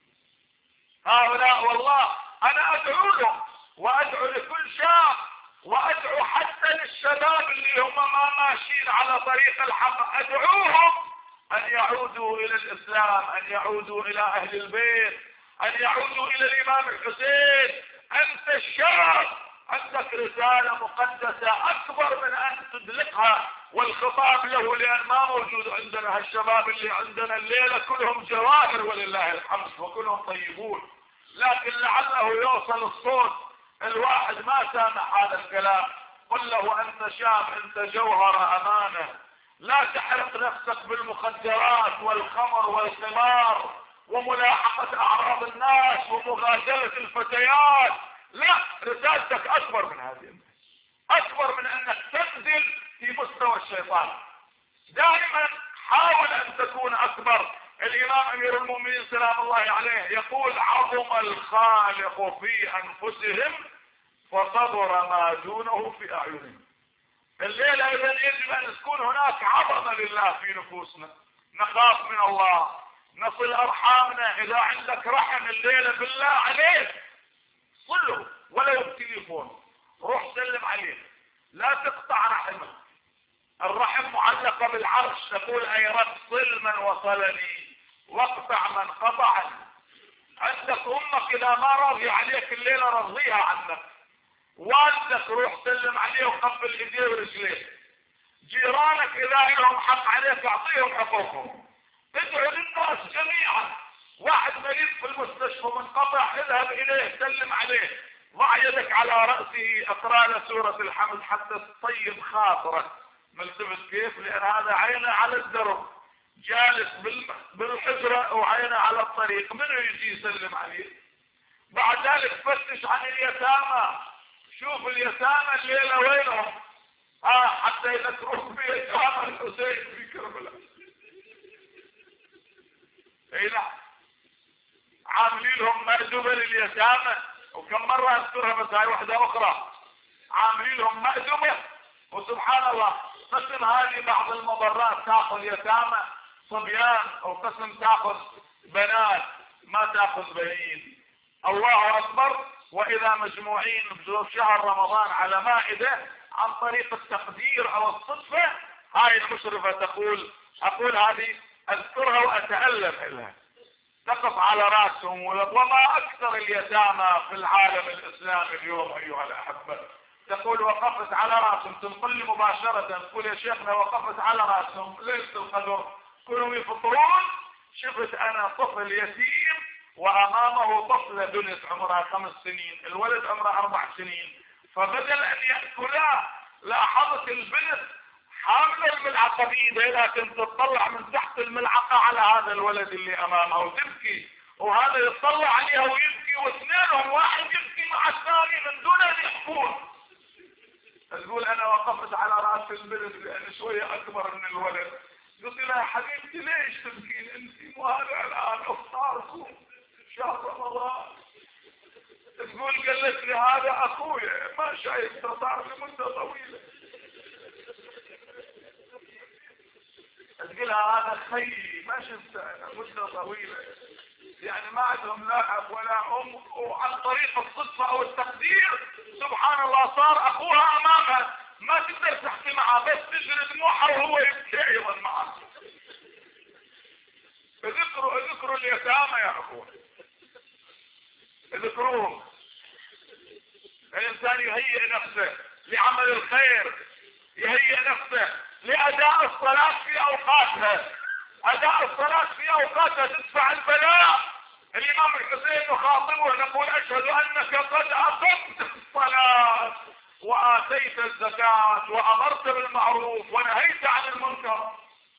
Speaker 1: هؤلاء والله انا ادعو لهم وادعو لكل شاب وادعو حتى للشباب اللي هم ما ماشيين على طريق الحق، ادعوهم ان يعودوا الى الاسلام، ان يعودوا الى اهل البيت، ان يعودوا الى الامام الحسين. انت الشاب عندك رسالة مقدسة اكبر من ان تدلقها والخطاب له، لان ما موجود عندنا هالشباب اللي عندنا الليلة كلهم جواهر ولله الحمد وكلهم طيبون، لكن لعله يوصل الصوت الواحد ما سامع هذا الكلام. قل له انت شاب انت جوهر امانة، لا تحرق نفسك بالمخدرات والخمر والقمار وملاحقة اعراض الناس ومغازلة الفتيات، لا، رسالتك اكبر من هذه، اكبر من انك تنزل في مستوى الشيطان. دائما حاول ان تكون اكبر. الامام امير المؤمنين سلام الله عليه يقول عظم الخالق في انفسهم فصبر ما دونه في اعينهم. الليلة اذا يجب ان تكون هناك عظمة لله في نفوسنا، نخاف من الله، نصل ارحامنا. اذا عندك رحم الليلة بالله عليك صله ولو بتليفون، روح سلم عليه، لا تقطع رحمه. الرحم معلقة بالعرش، تقول اي رب صل من وصلني واقطع من قطعني. عندك امك اذا ما راضي عليك الليلة رضيها عنك، والدك روح سلم عليه وقبل ايديه ورجليه، جيرانك اذا لهم حق عليك اعطيهم حقوقهم، ادعو للناس جميعا. واحد مريض في المستشفى منقطع اذهب اليه سلم عليه، ضع يدك على رأسه اقرأ له سورة الحمد حتى تطيب خاطره. ملتفت كيف؟ لان هذا عينه على الدرب جالس بالحجرة وعينه على الطريق، منو يجي يسلم عليه؟ بعد ذلك فتش عن اليتامى، شوف اليتامى الليلة وينهم، اه حتى اذا تروح بيتامى الحسين في كربلاء. اي نعم، عاملين لهم مأدبة لليتامى، وكم مرة اذكرها بس هاي وحدة اخرى، عاملين لهم مأدبة. وسبحان الله قسم هذه بعض المضرات تاخذ يتامى صبيان، او قسم تاخذ بنات ما تاخذ بنين. الله اكبر. واذا مجموعين بشهر رمضان على مائدة عن طريق التقدير او الصدفة، هاي المشرفة تقول اقول هذه اذكرها واتألم لها، تقف على راسهم. وما اكثر اليتامى في العالم الاسلامي اليوم ايها الاحبة. تقول وقفت على راسهم، تنقل لي مباشرة تقول يا شيخنا وقفت على راسهم ليلة القدر كلهم يفطرون. شفت انا طفل يتيم وامامه طفلة بنت عمرها خمس سنين، الولد عمره اربع سنين، فبدل ان يأكلا لاحظت البنت حاملة الملعقة بإيدها، لكن تطلع من تحت الملعقة على هذا الولد اللي امامها وتبكي، وهذا يطلع عليها ويبكي، واثنينهم واحد يبكي مع الثاني من دون ان يحكون. تقول انا وقفت على راس البنت لان شوية اكبر من الولد، قلت لها يا حبيبتي ليش تبكين انت؟ مو هذا الان افطاركم شهر رمضان. تقول قالت لي هذا اخويا ما شايف صار لمدة طويلة. تقولها هذا خيي ما شفته انا مدة طويلة. يعني ما عندهم لا اب ولا ام، وعن طريق الصدفة او التقدير سبحان الله صار اخوها امامها، ما تقدر تحكي معها بس تجري دموعها وهو يبكي ايضا معها. اذكروا اذكروا اليتامى يا اخوان، اذكروهم. الانسان يهيئ نفسه لعمل الخير، يهيئ نفسه لاداء الصلاة في اوقاتها. اداء الصلاة في اوقاتها تدفع البلاء. الامام الحسين نخاطبه نقول اشهد انك قد اقمت الصلاة واتيت الزكاة وامرت بالمعروف ونهيت عن المنكر.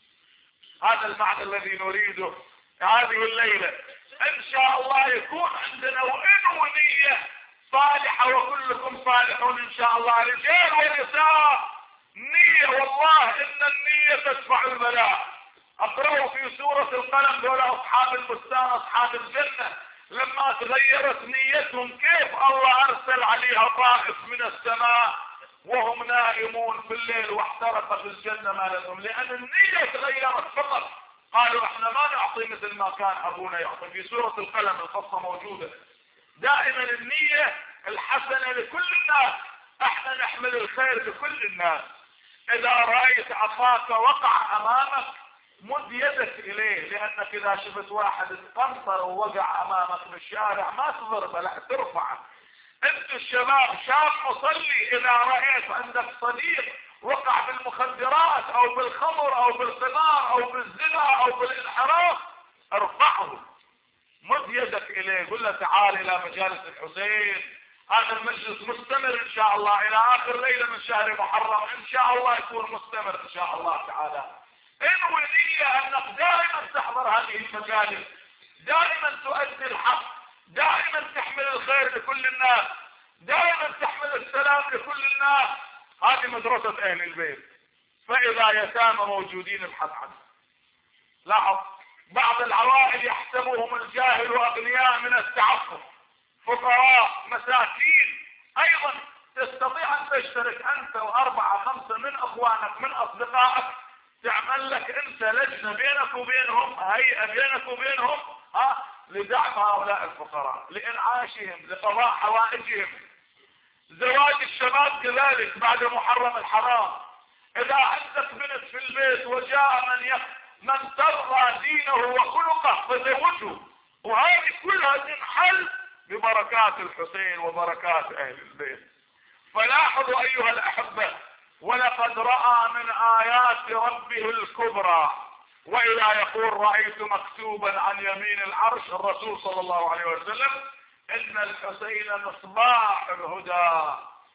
Speaker 1: هذا المعنى الذي نريده هذه الليلة. ان شاء الله يكون عندنا وإن ونية صالحة، وكلكم صالحون ان شاء الله رجال ونساء. نية، والله ان النية تدفع البلاء. اقرأوا في سورة القلم دول اصحاب البستان اصحاب الجنة لما تغيرت نيتهم كيف الله ارسل عليها طائف من السماء وهم نائمون في الليل واحترقت الجنة ما لهم، لان النية تغيرت فقط. قالوا احنا ما نعطي مثل ما كان ابونا يعطي. في سورة القلم القصة موجودة. دائما النية الحسنة لكل الناس، احنا نحمل الخير لكل الناس. اذا رأيت اخاك وقع امامك مد يدك اليه، لانك اذا شفت واحد اتقنطر ووقع امامك بالشارع ما تضربه، لا ترفعه. انت الشباب شاب مصلي اذا رأيت عندك صديق وقع بالمخدرات او بالخمر او بالقمار او بالزنا او بالانحراف ارفعه، مد يدك اليه، قل له تعال الى مجالس الحسين. هذا المجلس مستمر ان شاء الله الى اخر ليلة من شهر محرم، ان شاء الله يكون مستمر ان شاء الله تعالى. انوي نية انك دائما تحضر هذه المجالس، دائما تؤدي الحق، دائما تحمل الخير لكل الناس، دائما تحمل السلام لكل الناس. هذه مدرسة اهل البيت. فاذا يتامى موجودين ابحث عنه. لاحظ بعض العوائل يحسبهم الجاهل اغنياء من التعفف، فقراء مساكين. ايضا تستطيع ان تشترك انت واربعة خمسة من اخوانك من اصدقائك، تعمل لك انت لجنة بينك وبينهم، هيئة بينك وبينهم، ها، لدعم هؤلاء الفقراء، لانعاشهم، لقضاء حوائجهم. زواج الشباب كذلك بعد محرم الحرام. اذا عندك بنت في البيت وجاء من يخ من ترضى دينه وخلقه فزوجه، وهذه كلها تنحل ببركات الحسين وبركات اهل البيت. فلاحظوا ايها الاحبة، ولقد رأى من آيات ربه الكبرى. وإذا يقول رأيت مكتوبا عن يمين العرش الرسول صلى الله عليه وسلم إن الحسين مصباح الهدى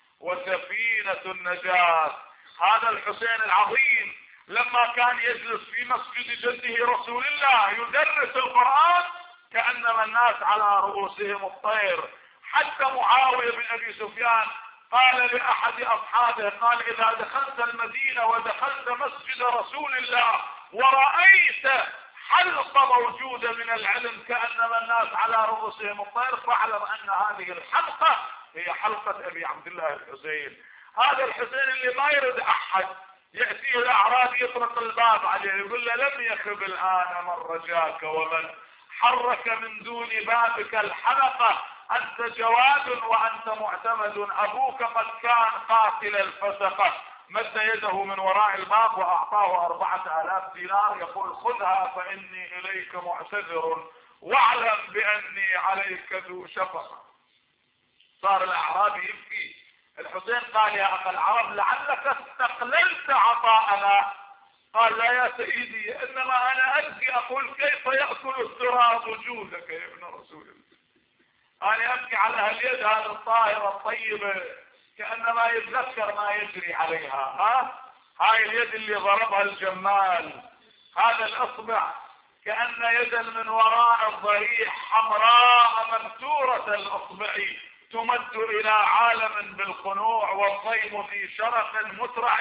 Speaker 1: وسفينة النجاة. هذا الحسين العظيم لما كان يجلس في مسجد جده رسول الله يدرس القرآن كأنما الناس على رؤوسهم الطير. حتى معاوية بن أبي سفيان قال لأحد أصحابه، قال إذا دخلت المدينة ودخلت مسجد رسول الله ورأيت حلقة موجودة من العلم كأنما الناس على رؤوسهم الطير فاعلم أن هذه الحلقة هي حلقة أبي عبد الله الحسين. هذا الحسين اللي ما يرد أحد، يأتيه الأعرابي يطرق الباب عليه يقول له لم يخب الآن من رجاك ومن حرك من دون بابك الحلقة، أنت جواد وأنت معتمد، أبوك قد كان قاتل الفسقة. مد يده من وراء الباب وأعطاه أربعة آلاف دينار يقول خذها فإني إليك معتذر واعلم بأني عليك ذو شفقة. صار الأعرابي يبكي. الحسين قال يا أخي العرب لعلك استقللت عطاءنا. قال لا يا سيدي إنما أنا أبكي أقول كيف يأكل التراب جودك يا ابن رسول الله. أنا أبكي على هاليد هذه الطاهرة الطيبة كأنما يتذكر ما يجري عليها. ها هاي اليد اللي ضربها الجمال، هذا الأصبع كأن يدا من وراء الضريح حمراء مبتورة الأصبع تمد إلى عالم بالقنوع والضيم في شرف مترع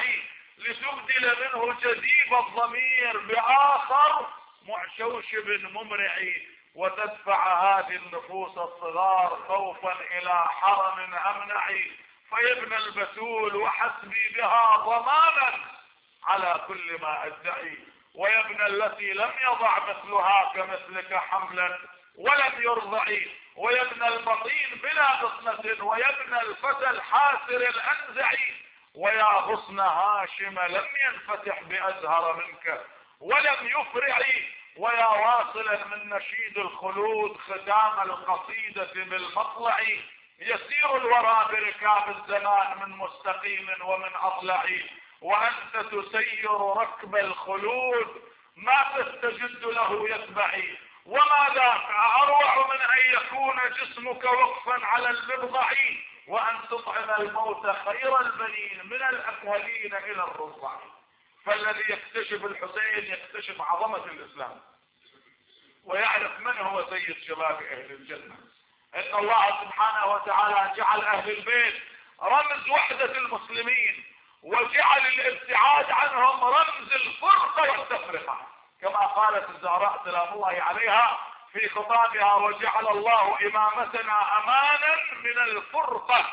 Speaker 1: لتبدل منه جديب الضمير بآخر معشوشب ممرع وتدفع هذه النفوس الصغار خوفا إلى حرم أمنع فيبنى البتول وحسبي بها ضمانا على كل ما أدعي ويبنى التي لم يضع مثلها كمثلك حملا ولم يرضعي، ويا ابن البطين بلا بطنة، ويا ابن الفتى الحاسر الأنزعي، ويا غصن هاشم لم ينفتح بأزهر منك ولم يفرعي، ويا واصلا من نشيد الخلود ختام القصيدة بالمطلع، يسير الورى بركاب الزمان من مستقيم ومن أضلع، وأنت تسير ركب الخلود ما تستجد له يتبعي، وما ذاك أروع من أن يكون جسمك وقفا على المبضع، وأن تطعم الموت خير البنين من الأكهلين إلى الرضع. فالذي يكتشف الحسين يكتشف عظمة الإسلام ويعرف من هو سيد شباب أهل الجنة. إن الله سبحانه وتعالى جعل أهل البيت رمز وحدة المسلمين، وجعل الابتعاد عنهم رمز الفرقة والتفرقة، كما قالت الزهراء سلام الله عليها في خطابها: وجعل الله إمامتنا أمانا من الفرقة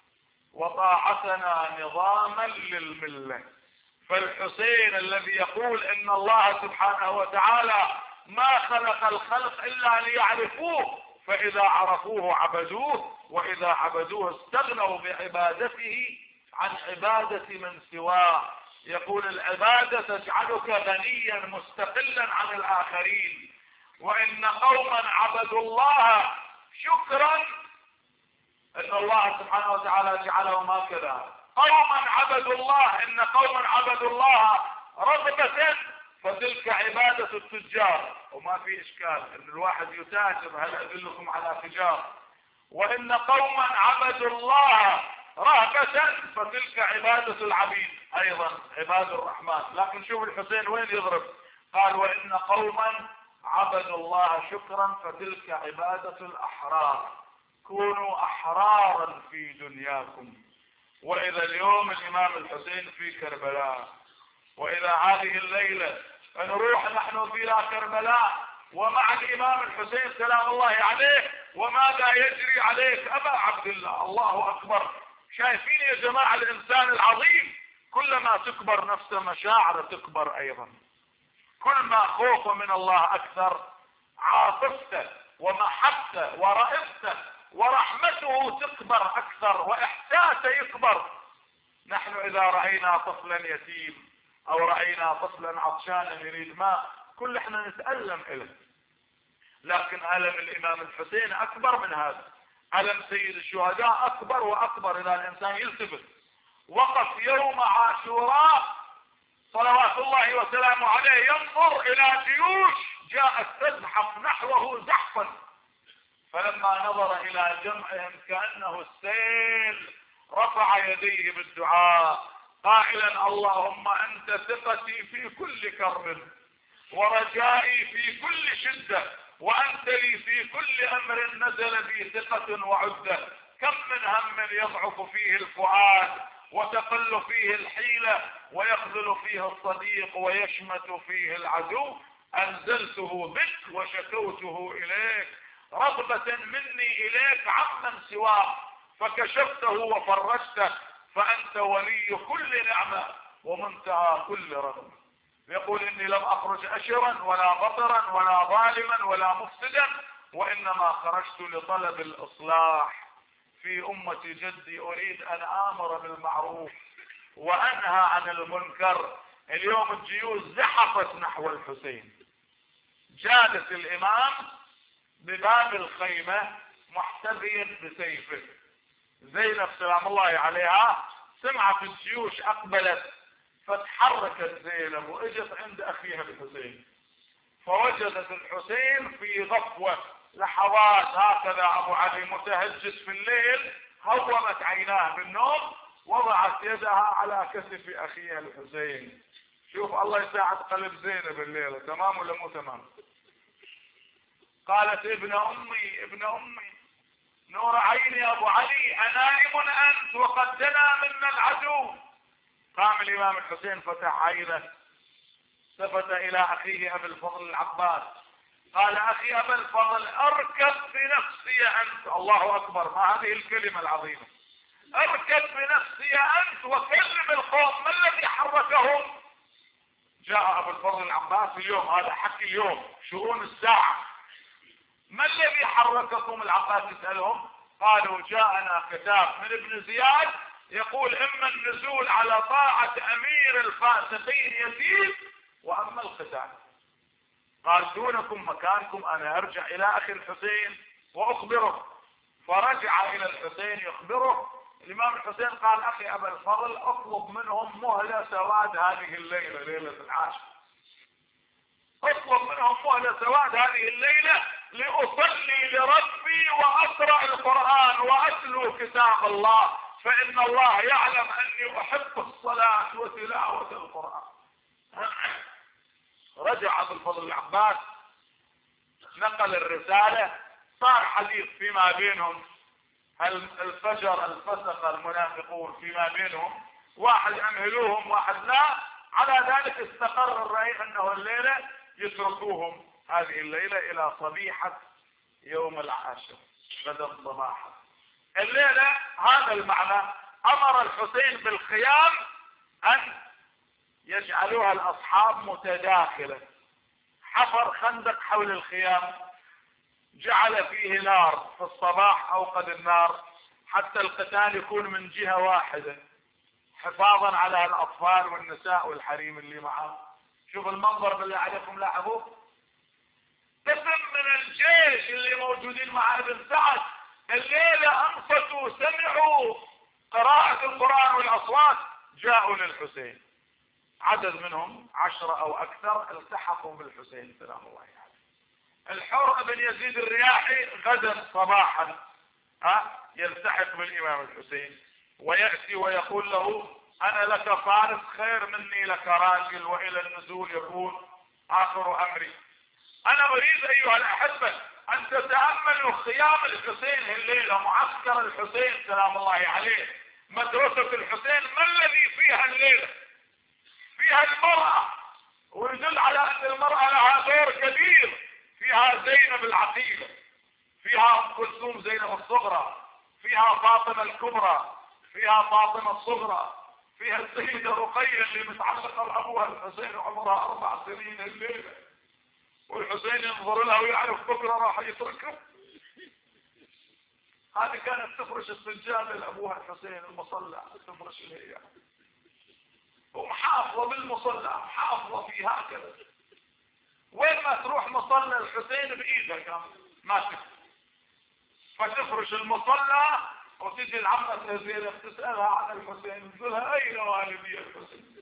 Speaker 1: وطاعتنا نظاما للملة. فالحسين الذي يقول إن الله سبحانه وتعالى ما خلق الخلق إلا ليعرفوه، فإذا عرفوه عبدوه، وإذا عبدوه استغنوا بعبادته عن عبادة من سواه. يقول العبادة تجعلك غنيا مستقلا عن الآخرين. وإن قوما عبدوا الله شكرا، إن الله سبحانه وتعالى جعلهم هكذا: قوما عبدوا الله، إن قوما عبدوا الله رغبة فتلك عبادة التجار. وما في إشكال إن الواحد يتاجر، هل أدلكم على تجار؟ وإن قوما عبدوا الله رهبة فتلك عبادة العبيد، أيضا عباد الرحمن. لكن شوف الحسين وين يضرب، قال: وإن قوما عبدوا الله شكرا فتلك عبادة الأحرار. كونوا أحرارا في دنياكم. وإذا اليوم الإمام الحسين في كربلاء، وإذا هذه الليلة نروح نحن إلى كربلاء ومع الإمام الحسين سلام الله عليه، وماذا يجري عليك أبا عبد الله؟ الله أكبر. شايفين يا جماعة الإنسان العظيم كلما تكبر نفسه مشاعر تكبر أيضا، كل ما خوفه من الله أكثر عاطفته ومحبته ورأفته ورحمته تكبر أكثر وإحساسه يكبر. نحن إذا رأينا طفلا يتيم أو رأينا طفلا عطشانا يريد ماء كل احنا نتألم إله، لكن ألم الإمام الحسين أكبر من هذا. ألم سيد الشهداء أكبر وأكبر. إذا الإنسان يلتفت وقف يوم عاشوراء صلوات الله وسلامه عليه ينظر إلى جيوش جاءت تزحف نحوه زحفا، فلما نظر إلى جمعهم كأنه السيل رفع يديه بالدعاء قائلا: اللهم أنت ثقتي في كل كرب ورجائي في كل شدة، وأنت لي في كل أمر نزل بي ثقة وعدة. كم من هم يضعف فيه الفؤاد وتقل فيه الحيلة ويخذل فيه الصديق ويشمت فيه العدو، أنزلته بك وشكوته إليك رغبة مني إليك عمن سواك، فكشفته وفرجته، فأنت ولي كل نعمة ومنتهى كل رغبة. يقول: إني لم أخرج أشرا ولا بطرا ولا ظالما ولا مفسدا، وإنما خرجت لطلب الإصلاح في أمة جدي، أريد أن آمر بالمعروف وأنهى عن المنكر. اليوم الجيوش زحفت نحو الحسين، جالس الإمام بباب الخيمة محتبيا بسيفه. زينب سلام الله عليها سمعت الجيوش أقبلت فتحركت زينب واجت عند أخيها الحسين، فوجدت الحسين في غفوة لحظات هكذا أبو علي متهجس في الليل، هومت عيناه بالنوم، وضعت يدها على كتف أخيها الحسين. شوف الله يساعد قلب زينب الليلة، تمام ولا مو تمام؟ قالت: ابن أمي ابن أمي نور عيني يا أبو علي، أنائم أنت وقد دنا منا العدو. قام الإمام الحسين فتح عينه، التفت إلى أخيه أبي الفضل العباس، قال: أخي أبا الفضل اركب بنفسي أنت. الله أكبر، ما هذه الكلمة العظيمة! اركب بنفسي أنت وكلم القوم، ما الذي حركهم؟ جاء أبو الفضل العباس اليوم، هذا حكي اليوم، شؤون الساعة. ما الذي حرككم؟ العباس يسألهم. قالوا جاءنا كتاب من ابن زياد يقول اما النزول على طاعة امير الفاسقين يزيد واما القتال. قال دونكم مكانكم، انا ارجع الى اخي الحسين واخبره. فرجع الى الحسين يخبره. الامام الحسين قال اخي ابا الفضل اطلب منهم مهلة سواد هذه الليلة، ليلة العاشر، اطلب منهم مهلة سواد هذه الليلة لاصلي لربي واقرأ القرآن واتلو كتاب الله، فان الله يعلم اني احب الصلاة وتلاوة القرآن. رجع ابو الفضل العباس نقل الرسالة، صار حديث فيما بينهم، هل الفجر الفسق المنافقون فيما بينهم، واحد امهلوهم واحد لا. على ذلك استقر الرأي انه الليلة يتركوهم هذه الليلة الى صبيحة يوم العاشر غدا صباحا. الليلة هذا المعنى. امر الحسين بالخيام ان يجعلوها الاصحاب متداخلة. حفر خندق حول الخيام، جعل فيه نار، في الصباح اوقد النار حتى القتال يكون من جهة واحدة حفاظا على الاطفال والنساء والحريم اللي معه. شوف المنظر بالله عليكم لاحظوه. قسم من الجيش اللي موجودين مع ابن سعد الليلة انصتوا سمعوا قراءة القرآن والاصوات، جاءوا للحسين، عدد منهم عشرة او اكثر التحقوا بالحسين سلام الله عليه. الحر بن يزيد الرياحي غدا صباحا ها يلتحق بالامام الحسين ويأتي ويقول له انا لك فارس خير مني لك راجل، والى النزول يكون اخر امري. انا اريد ايها الاحبة ان تتأملوا خيام الحسين الليلة، معسكر الحسين سلام الله عليه، مدرسة الحسين. ما الذي فيها الليلة؟ فيها المرأة، ويدل على ان المرأة لها دور كبير. فيها زينب العقيلة، فيها ام كلثوم زينب الصغرى، فيها فاطمة الكبرى، فيها فاطمة الصغرى، فيها السيدة رقية اللي متعلقة بأبوها الحسين وعمرها أربع سنين الليلة، والحسين ينظر لها ويعرف بكرة راح يتركها. هذه كانت تفرش السجادة لأبوها الحسين المصلى، تفرش لها ومحافظة بالمصلى، محافظة في هكذا. وين ما تروح مصلى الحسين بإيدها كان ماسك، فتفرش المصلى وتجي العمة زينب تسألها عن الحسين، تقول لها أين والدي الحسين؟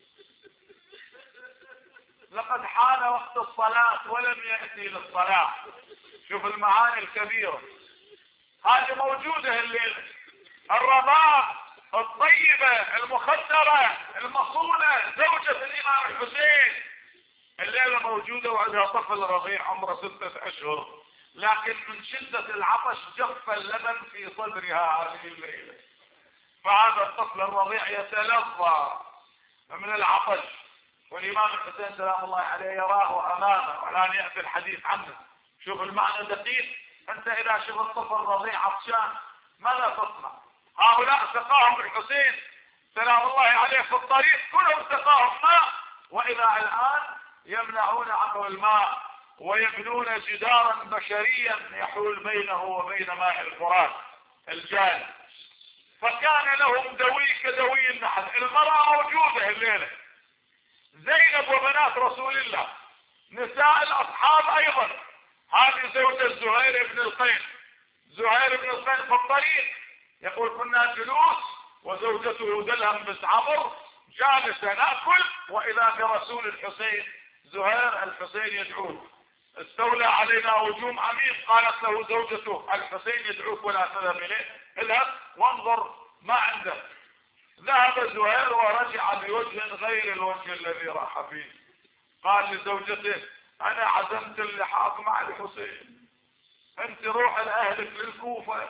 Speaker 1: لقد حان وقت الصلاة ولم يأتي للصلاة. شوف المعاني الكبيرة هذه موجودة الليلة. الرضاع الطيبة المخدرة المصونة زوجة الإمام الحسين الليلة موجودة، وعندها طفل رضيع عمره ستة أشهر، لكن من شدة العطش جف اللبن في صدرها هذه الليلة، فهذا الطفل الرضيع يتلظى من العطش، والإمام الحسين سلام الله عليه يراه أمامه والآن يأتي الحديث عنه. شوف المعنى دقيق. أنت إذا شفت طفل رضيع عطشان ماذا تصنع؟ هؤلاء سقاهم الحسين سلام الله عليه في الطريق، كلهم سقاهم ماء، وإذا الآن يمنعون عنه الماء ويبنون جدارا بشريا يحول بينه وبين ماء الفرات الجاري. فكان لهم دوي كدوي النحل. المرأة موجودة الليلة، زينب وبنات رسول الله، نساء الأصحاب أيضا. هذه زوجة زهير بن القين. زهير بن القين في الطريق يقول كنا جلوس وزوجته دلهم بنت عمرو جالسة نأكل، وإذا برسول الحسين زهير الحسين يدعوه. استولى علينا هجوم عميق. قالت له زوجته الحسين يدعوك ولا تذهب إليه، اذهب وانظر ما عنده. ذهب زهير ورجع بوجه غير الوجه الذي راح فيه. قال لزوجته انا عزمت اللحاق مع الحسين، انت روح لاهلك للكوفة.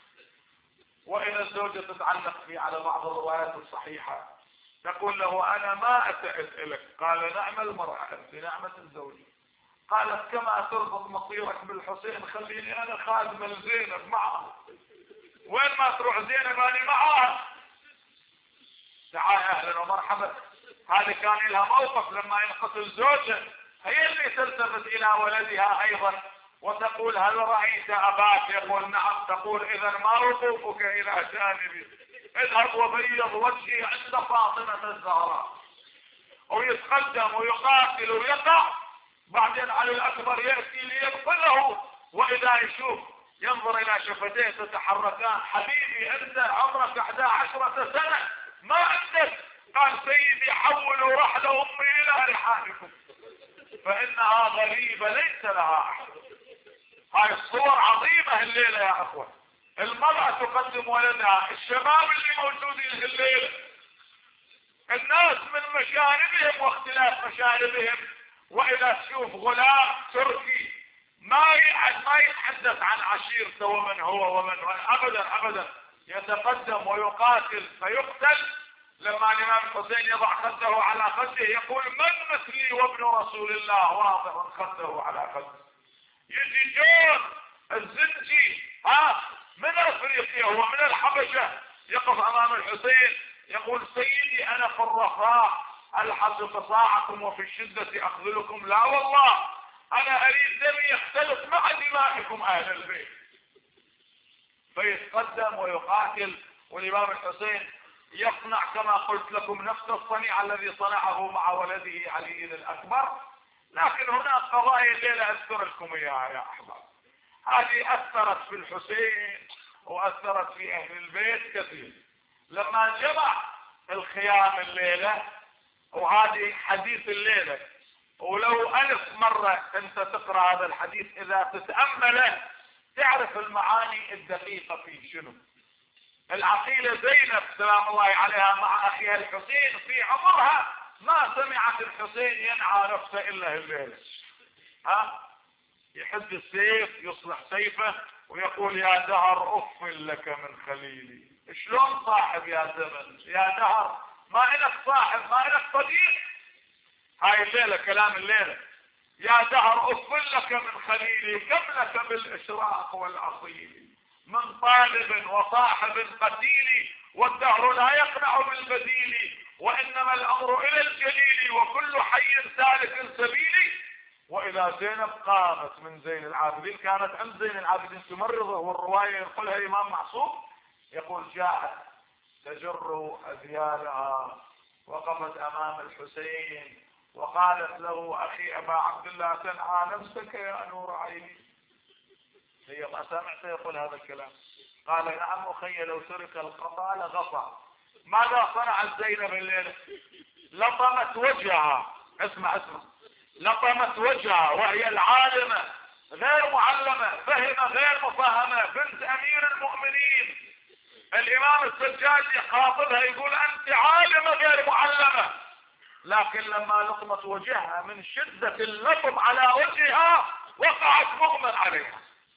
Speaker 1: وإن الزوجة تتعلق فيه على بعض الروايات الصحيحة تقول له انا ما اتأت لك. قال نعم المرأة انت، نعمة الزوجة. قالت كما تربط مصيرك بالحسين خليني انا خادمة لزينب معها، وين ما تروح زينب انا معها. تعال اهلا ومرحبا. هذه كان لها موقف لما ينقتل زوجها، هي اللي تلتفت الى ولدها ايضا وتقول هل رأيت أباك؟ يقول نعم. تقول إذا ما وقوفك إلى جانبي، اذهب وبيض وجهي عند فاطمة الزهراء. ويتقدم ويقاتل ويقع، بعدين علي الأكبر يأتي ليقتله، وإذا يشوف ينظر إلى شفتيه تتحركان. حبيبي أنت عمرك أحد عشرة سنة، ما عندك؟ قال سيدي حولوا رحل أمي إلى رحالكم فإنها غريبة ليس لها أحد. هاي الصور عظيمة الليلة يا أخوة. المرأة تقدم ولدها، الشباب اللي موجودين الليلة، الناس من مشاربهم واختلاف مشاربهم، وإذا تشوف غلام تركي ما ما يتحدث عن عشيرته ومن هو ومن هو أبدا أبدا، يتقدم ويقاتل فيقتل. لما الإمام الحسين يضع خده على خده يقول من مثلي وابن رسول الله واضع خده على خده. يجي جون الزنجي ها من افريقيا ومن الحبشة يقف امام الحسين يقول سيدي انا في الرخاء الحق بصاعكم وفي الشدة اخذلكم، لا والله انا اريد دمي يختلف مع دمائكم اهل البيت. فيتقدم ويقاتل، والامام الحسين يصنع كما قلت لكم نفس الصنيع الذي صنعه مع ولده علي الاكبر. لكن هناك قضايا الليلة اذكر لكم اياها يا احباب، هذه اثرت في الحسين واثرت في اهل البيت كثير. لما جمع الخيام الليلة، وهذه حديث الليلة، ولو الف مرة انت تقرأ هذا الحديث اذا تتأمله تعرف المعاني الدقيقة فيه شنو. العقيلة زينب سلام الله عليها مع اخيها الحسين في عمرها ما سمعت الحسين ينعى نفسه الا الليلة. ها يحد السيف يصلح سيفه ويقول يا دهر اف لك من خليلي. شلون صاحب يا زمن يا دهر؟ ما لك صاحب، ما لك صديق. هاي الليلة كلام الليلة، يا دهر اف لك من خليلي كم لك بالاشراق والاصيل، من طالب وصاحب قتيل والدهر لا يقنع بالبديل، وانما الامر الى الجليل وكل حي سالك سبيلي. واذا زينب قامت من زين العابدين، كانت عند زين العابدين تمرضه، والرواية يقولها الامام معصوم يقول جاءت تجر اذيالها وقفت امام الحسين وقالت له اخي ابا عبد الله تنعى نفسك يا نور عيني. هي ما سمعت يقول هذا الكلام. قال نعم اخي لو ترك القضاء لغفى. ماذا صنعت زينب الليلة؟ لطمت وجهها، اسمع اسمع، لطمت وجهها وهي العالمة غير معلمة فهمة غير مفهمة بنت امير المؤمنين. الامام السجاد يخاطبها يقول انت عالمة غير معلمة، لكن لما لطمت وجهها من شدة اللطم على وجهها وقعت مغمى عليها.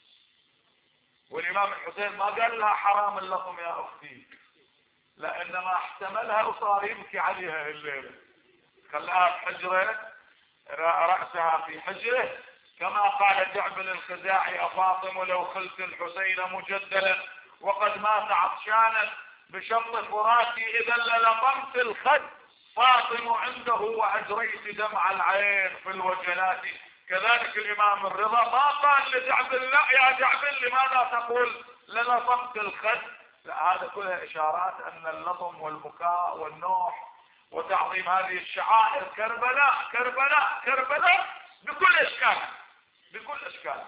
Speaker 1: والامام الحسين ما قال لها حرام اللطم يا اختي، لانما احتملها وصار يبكي عليها الليلة، خلاها في حجره رأسها في حجره، كما قال جعبل الخزاعي افاطم لو خلت الحسين مجدلا وقد مات عطشانا بشط فراتي اذا للطمت الخد فاطم عنده واجريت دمع العين في الوجلات. كذلك الامام الرضا ما قال لجعبل لا يا جعبل لماذا تقول للطمت الخد، لا هذا كلها اشارات ان اللطم والبكاء والنوح وتعظيم هذه الشعائر كربلاء كربلاء كربلاء بكل اشكالها بكل اشكالها.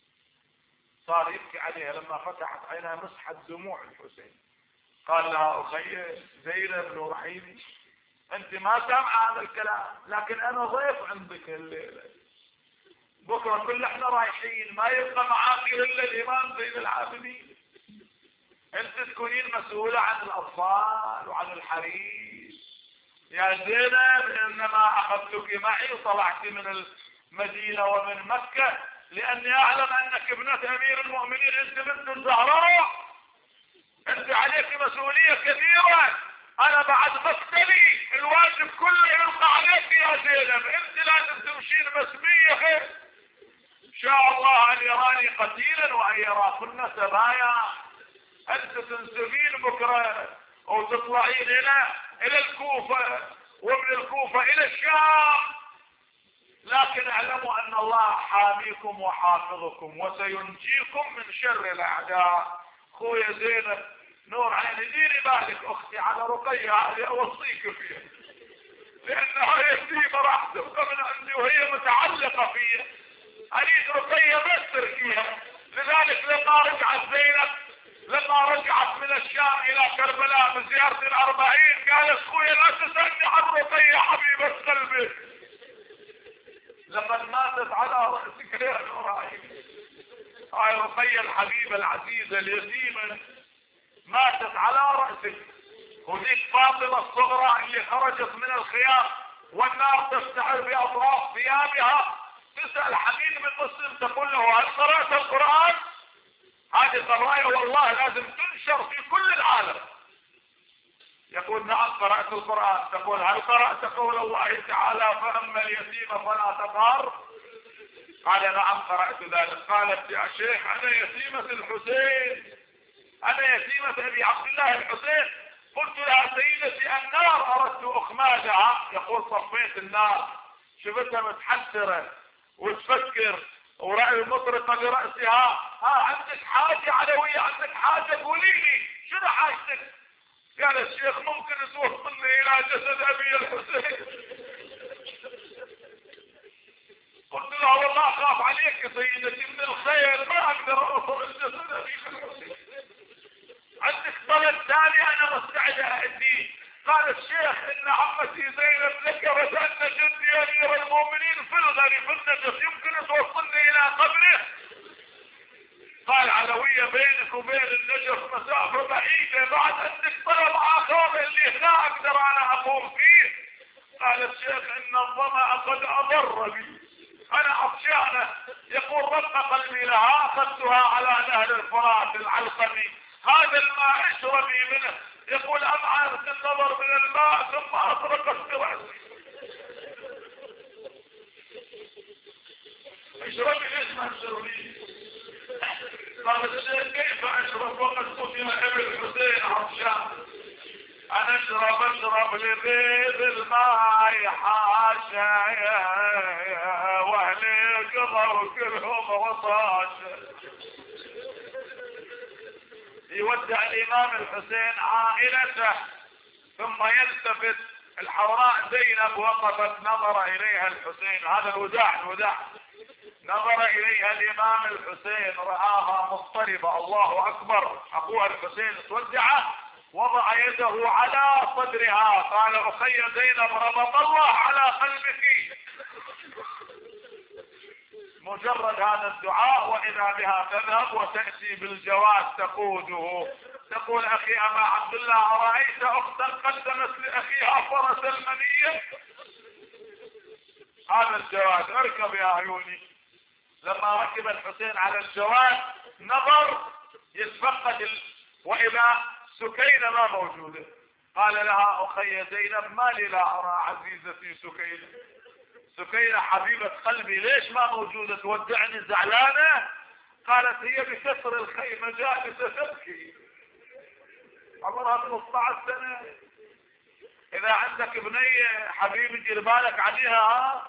Speaker 1: صار يبكي عليها لما فتحت عينها مسحت دموع الحسين. قال لها اخي زينب نور عيني انت ما سامعه هذا الكلام، لكن انا ضيف عندك الليله، بكره كل احنا رايحين ما يبقى معاك الا الامام زين العابدين. انت تكونين مسؤوله عن الاطفال وعن الحريم يا زينب، انما اخذتك معي وطلعت من المدينة ومن مكة لاني اعلم انك ابنة امير المؤمنين، انت بنت الزهراء، انت عليك مسؤولية كبيرة، انا بعد مقتلي الواجب كله يلقى عليك يا زينب، انت لازم تمشين مسمية خير. شاء الله ان يراني قتيلا وان يراكن سبايا. انت تنسبين بكرة وتطلعين الى الى الكوفة ومن الكوفة الى الشام لكن اعلموا ان الله حاميكم وحافظكم وسينجيكم من شر الاعداء. خويا زينب نور عيني، ديري بالك اختي على رقية هذه، اوصيك فيها لانها يتيمة راح تبقى من عندي وهي متعلقة فيها. اريد رقية بس تركيها. لذلك لما رجعت زينب، لما رجعت من الشام الى كربلاء من زيارة الاربعين، قالت خويا لا تسألني عن رقية حبيبة قلبي، لقد ماتت على رأسك يا نور عيني. هاي رقية الحبيبة العزيزة اليتيمة ماتت على رأسك. وذيك فاطمة الصغرى اللي خرجت من الخيام والنار تشتعل بأطراف ثيابها، تسأل حبيب بن مسلم تقول له هل قرأت القرآن؟ هذه قضايا والله لازم تنشر في كل العالم. يقول نعم قرأت القرآن. تقول هل قرأت قول الله تعالى فأما اليتيم فلا تقهر؟ قال نعم قرأت ذلك. قالت يا شيخ أنا يتيمة الحسين، أنا يتيمة أبي عبد الله الحسين. قلت لها سيدتي النار أردت أخمادها. يقول صفيت النار شفتها متحسرة وتفكر ورأي المطرقة برأسها. ها عندك حاجة علوية، عندك حاجة قولي لي شنو حاجتك؟ قال الشيخ ممكن توصلني إلى جسد أبي الحسين؟ قلت له والله أخاف عليك سيدتي من الخير ما أقدر أوصل جسد أبي الحسين. عندك طلب ثاني أنا مستعد أأديه. قال الشيخ إن عمتي زينب ذكرت أن جدي أمير المؤمنين في الغري في النجف، يمكن توصلني إلى قبره؟ قال علوية بينك وبين النجف مسافة بعيدة، بعد عندك طلب آخر اللي لا أقدر أنا أقوم فيه. قال الشيخ إن الظمأ قد أضر بي، أنا عطشانة. يقول رق قلبي لها، أخذتها على نهر الفرات العلقمي، هذا الماء اشربي منه. يقول أمعرت النظر من الماء ثم أطرقت برأسي. اشربي ليش ما تشربي؟ قال الشيخ كيف أشرب وقد قتل أبي الحسين عطشان؟ أنا أشرب أشرب لغيظ الماء حاشا وأهلي قضوا كلهم وصاشا. يودع الإمام الحسين عائلته ثم يلتفت. الحوراء زينب وقفت نظر إليها الحسين، هذا الوداع الوداع. نظر إليها الإمام الحسين رآها مضطربة، الله أكبر، أخوها الحسين تودعه، وضع يده على صدرها قال أخي زينب ربط الله على قلبك. مجرد هذا الدعاء وإذا بها تذهب وتأتي بالجواد تقوده. تقول أخي أبا عبد الله أرأيت أختا قدمت لأخيها فرس المنية؟ هذا الجواد اركب يا عيوني. لما ركب الحسين على الجواد نظر يتفقد ال... وإذا سكينة ما موجودة. قال لها أخي زينب ما لي لا أرى عزيزتي سكينة؟ سكينة حبيبة قلبي ليش ما موجودة تودعني زعلانة؟ قالت هي بكسر الخيمة جالسة تبكي، عمرها خمسة عشر سنة. إذا عندك بنية حبيبي دير بالك عليها،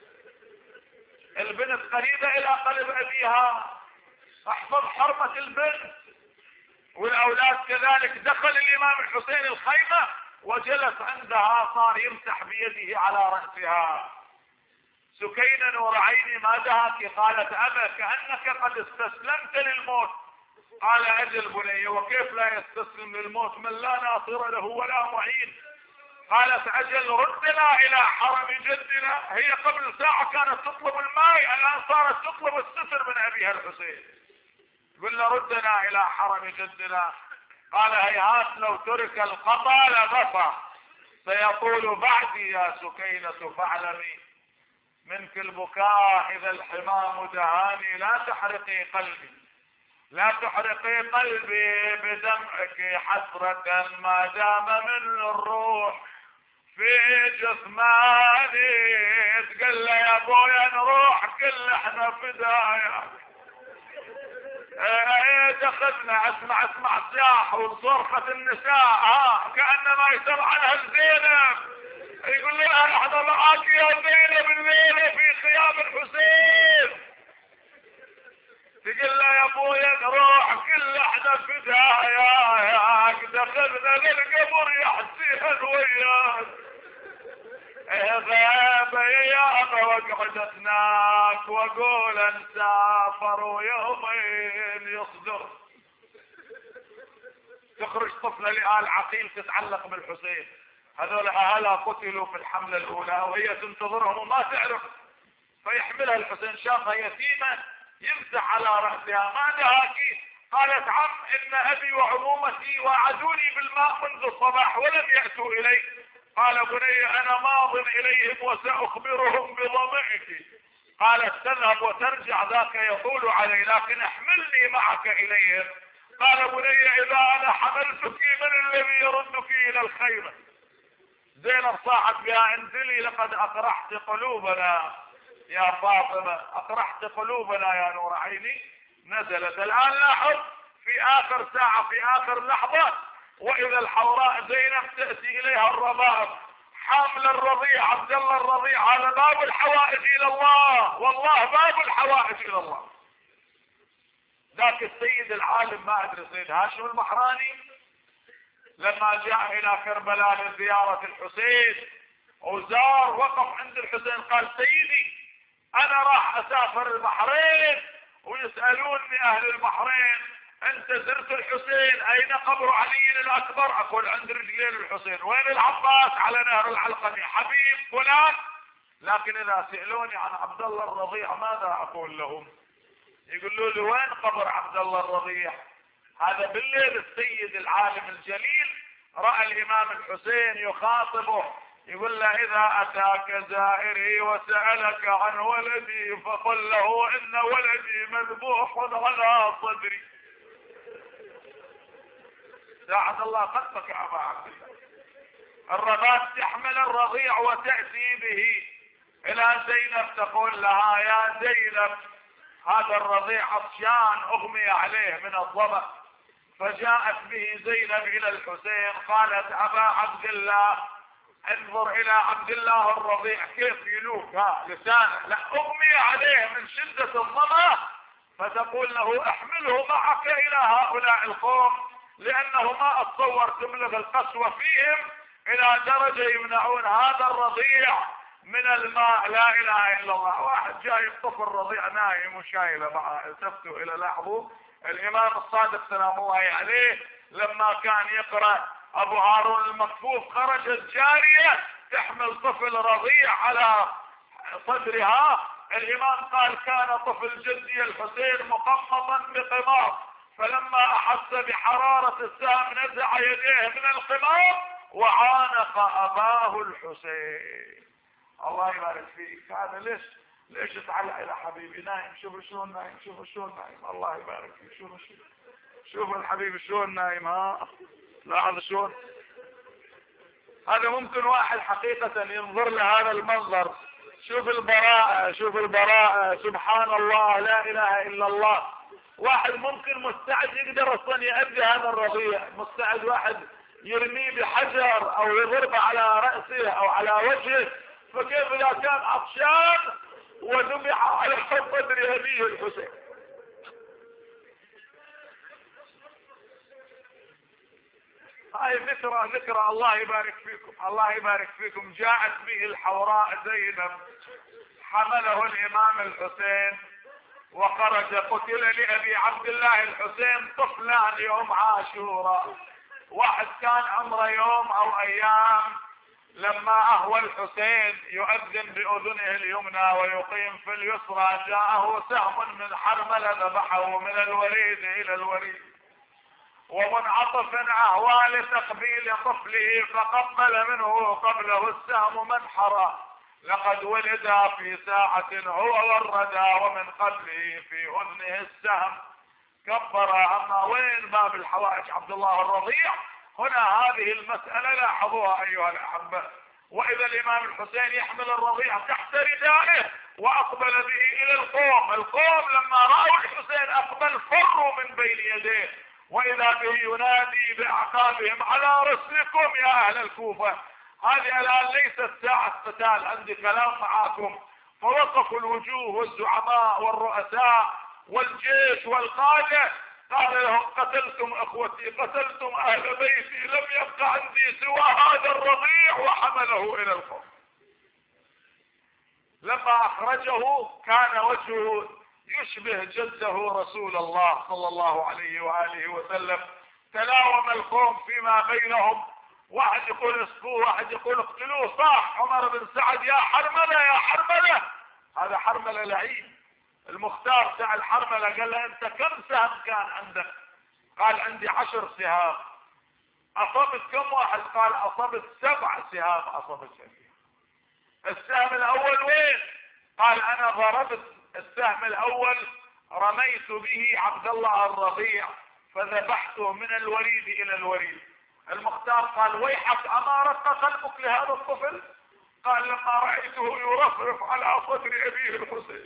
Speaker 1: البنت قريبة إلى قلب أبيها، احفظ حرمة البنت. والأولاد كذلك. دخل الإمام الحسين الخيمة وجلس عندها، صار يمسح بيده على رأسها. سكينة نور عيني ما دهاك؟ قالت أبا كأنك قد استسلمت للموت. قال أجل بني وكيف لا يستسلم للموت من لا ناصر له ولا معين؟ قالت أجل ردنا إلى حرم جدنا. هي قبل ساعة كانت تطلب الماء، الآن صارت تطلب الستر من أبيها الحسين. قلنا ردنا إلى حرم جدنا. قال هيهات لو ترك القطع لبطى، سيقول بعدي يا سكينة فاعلمي منك البكاء إذا الحمام دهاني. لا تحرقي قلبي، لا تحرقي قلبي بدمعك حسرة ما دام من الروح في جثماني. تقول له يا ابويا نروح كل احنا فدايا. ايه دخلنا اسمع اسمع صياح وصرخة النساء، ها كأنما يسمع عنها زينب. يقول لها احنا معاك يا زينب الليلة في خيام الحسين. تقول له يا ابويا نروح كل احنا فداياك، دخلنا للقبر يا حسين وياك، غاب ايام وقعدتناك واقول نسافر ويومين يصدر. تخرج طفلة لآل عقيل تتعلق بالحسين، هذول اهلها قتلوا في الحملة الاولى وهي تنتظرهم وما تعرف، فيحملها الحسين، شافها يتيمة يمسح على رأسها، ما دهاكي؟ قالت عم ان ابي وعمومتي وعدوني بالماء منذ الصباح ولم يأتوا الي. قال بني انا ماض اليهم وساخبرهم بضمعك. قالت تذهب وترجع ذاك يطول علي، لكن احملني معك اليهم. قال بني اذا انا حملتك من الذي يردك الى الخيمة؟ زينب صاحت بها انزلي لقد اقرحت قلوبنا يا فاطمة، اقرحت قلوبنا يا نور عيني. نزلت. الان لاحظ في اخر ساعة في اخر لحظة، واذا الحوراء زينب تأتي اليها الرباب حامل الرضيع عبد الله الرضيع. هذا باب الحوائج الى الله، والله باب الحوائج الى الله. ذاك السيد العالم ما ادري سيد هاشم المحراني لما جاء الى كربلاء لزيارة الحسين وزار وقف عند الحسين قال سيدي انا راح اسافر البحرين ويسألوني اهل البحرين انت زرت الحسين، اين قبر علي الاكبر؟ اقول عند رجلين الحسين. وين العباس؟ على نهر العلقمي. حبيب فلان. لكن اذا سألوني عن عبد الله الرضيع ماذا اقول لهم؟ يقولوا لي وين قبر عبد الله الرضيع؟ هذا بالليل السيد العالم الجليل رأى الامام الحسين يخاطبه، يقول له اذا اتاك زائري وسألك عن ولدي فقل له ان ولدي مذبوح على صدري. ساعد الله قلبك يا ابا عبد الله. الرباب تحمل الرضيع وتأتي به الى زينب تقول لها يا زينب هذا الرضيع عطشان اغمي عليه من الظمأ. فجاءت به زينب الى الحسين قالت ابا عبد الله انظر الى عبد الله الرضيع كيف يلوك ها لسانه، لا اغمي عليه من شدة الظمأ. فتقول له احمله معك الى هؤلاء القوم، لانه ما اتصور تبلغ القسوة فيهم الى درجة يمنعون هذا الرضيع من الماء. لا اله الا الله. واحد جايب طفل رضيع نايم وشايله معه. التفتوا الى لاحظوا الامام الصادق سلام الله عليه لما كان يقرأ ابو هارون المكفوف خرجت جارية تحمل طفل رضيع على صدرها. الامام قال كان طفل جدي الحسين مقمطا بقمار، فلما احس بحرارة السهم نزع يديه من القمار وعانق اباه الحسين. الله يبارك فيك. هذا ليش ليش تعلق الى حبيبي نايم؟ شوف شلون نايم، شوف شلون نايم. الله يبارك فيك. شوف شوف شوف الحبيب شلون نايم. ها لاحظ شلون. هذا ممكن واحد حقيقة ينظر لهذا المنظر، شوف البراءة، شوف البراءة، سبحان الله لا اله الا الله. واحد ممكن مستعد يقدر اصلا يأذي هذا الرضيع، مستعد واحد يرميه بحجر او يضربه على رأسه او على وجهه، فكيف اذا كان عطشان وذبح على صدر ابيه الحسين؟ هاي ذكرى ذكرى. الله يبارك فيكم، الله يبارك فيكم. جاءت به الحوراء زينب حمله الامام الحسين وخرج قتل لابي عبد الله الحسين طفلان يوم عاشوراء. واحد كان عمره يوم او ايام لما اهوى الحسين يؤذن باذنه اليمنى ويقيم في اليسرى جاءه سهم من حرملة ذبحه من الوريد الى الوريد، ومنعطف اهوى لتقبيل طفله فقبل منه قبله السهم منحرا. لقد ولد في ساعة هو والردى ومن قبله في اذنه السهم كبر. اما وين باب الحوائج عبد الله الرضيع؟ هنا هذه المسألة لاحظوها ايها الاحبة. واذا الامام الحسين يحمل الرضيع تحت ردائه واقبل به الى القوم. القوم لما رأوا الحسين اقبل فروا من بين يديه، واذا به ينادي باعقابهم على رسلكم يا اهل الكوفة. هذه الآن ليست ساعة قتال، عندي كلام معاكم. فوقفوا الوجوه والزعماء والرؤساء والجيش والقادة، قال لهم قتلتم اخوتي، قتلتم اهل بيتي، لم يبقى عندي سوى هذا الرضيع، وحمله الى القوم. لما اخرجه كان وجهه يشبه جده رسول الله صلى الله عليه وآله وسلم. تلاوم القوم فيما بينهم، واحد يقول اسقوه، واحد يقول اقتلوه. صاح عمر بن سعد يا حرملة يا حرملة، هذا حرملة لعين. المختار سأل حرملة قال له انت كم سهم كان عندك؟ قال عندي عشر سهام. اصبت كم واحد؟ قال اصبت سبع سهام اصبت فيها. السهم الاول وين؟ قال انا ضربت السهم الاول، رميت به عبد الله الرضيع فذبحته من الوريد الى الوريد. المختار قال ويحك اما رق قلبك لهذا الطفل؟ قال لما رأيته يرفرف على صدر ابيه الحسين.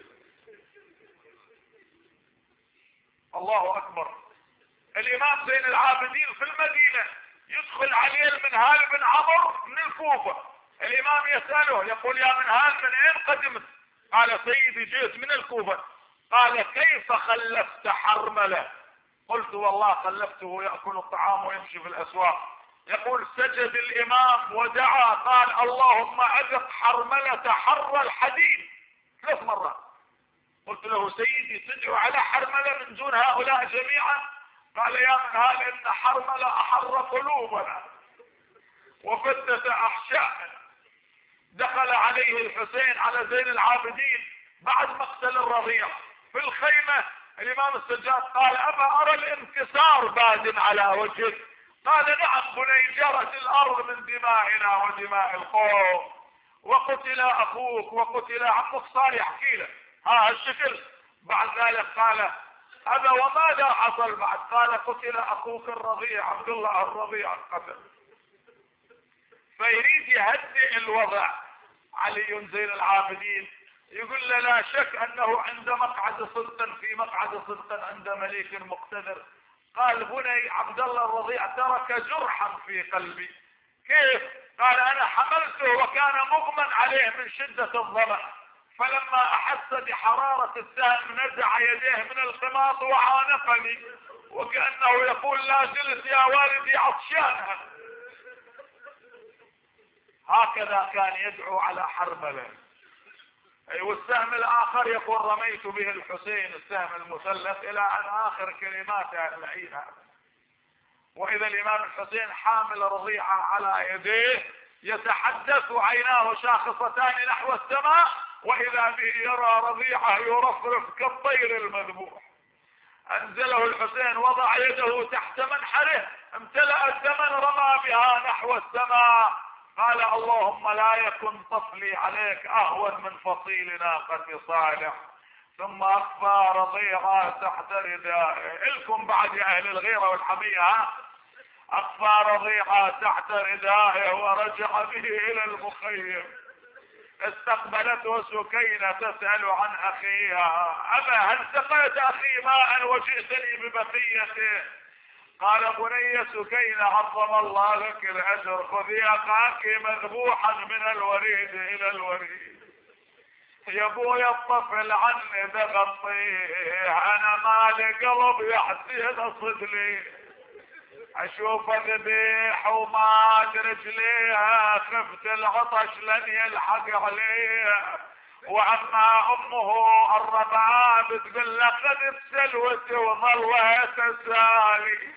Speaker 1: الله اكبر. الامام زين العابدين في المدينة، يدخل عليه المنهال بن عمرو من الكوفة. الامام يسأله يقول يا منهال من اين قدمت؟ قال سيدي جئت من الكوفة. قال كيف خلفت حرملة؟ قلت والله خلفته يأكل الطعام ويمشي في الاسواق. يقول سجد الامام ودعا، قال اللهم اذق حرملة حر الحديد ثلاث مرات. قلت له سيدي تدعو على حرملة من دون هؤلاء جميعا؟ قال يا من هذا ان حرملة احر قلوبنا وفتت احشائنا. دخل عليه الحسين على زين العابدين بعد مقتل الرضيع في الخيمة. الامام السجاد قال ابا ارى الانكسار باد على وجهك. قال نعم بني، جرت الارض من دمائنا ودماء القوم، وقتل اخوك وقتل عمك صالح. احكي له ها الشكل. بعد ذلك قال ابا وماذا حصل بعد؟ قال قتل اخوك الرضيع عبد الله الرضيع القتل. فيريد يهدئ الوضع. علي زين العابدين يقول له لا شك انه عند مقعد صدق، في مقعد صدق عند مليك مقتدر. قال بني عبد الله الرضيع ترك جرحا في قلبي. كيف؟ قال انا حملته وكان مغمى عليه من شدة الظمأ، فلما احس بحرارة السهم نزع يديه من الخماط وعانقني، وكأنه يقول لا جلس يا والدي عطشانا. هكذا كان يدعو على حرملة. اي والسهم الاخر يقول رميت به الحسين، السهم المثلث، الى ان اخر كلماته اللعينة. واذا الامام الحسين حامل رضيعة على يديه يتحدث عيناه شاخصتان نحو السماء، واذا به يرى رضيعة يرفرف كالطير المذبوح. انزله الحسين وضع يده تحت منحره، امتلأ الدم رمى بها نحو السماء. قال اللهم لا يكن طفلي عليك اهون من فصيل ناقة صالح. ثم اخفى رضيعة تحت ردائه. الكم بعد يا اهل الغيرة والحمية. اخفى رضيعة تحت ردائه ورجع به الى المخيم. استقبلته سكينة تسأل عن اخيها. ابا هل سقيت اخي ماء وجئتني ببقيته؟ قال بني سكينة عظم الله لك الاجر، خذي اخاك مذبوحا من الوريد الى الوريد. يا ابويا الطفل عني بغطيه، انا مالي قلب يحسين صدلي، اشوف ذبيح وما رجليها، خفت العطش لن يلحق عليه. واما امه الربعاء بتقول لقد بسلوتي وظلت اسالي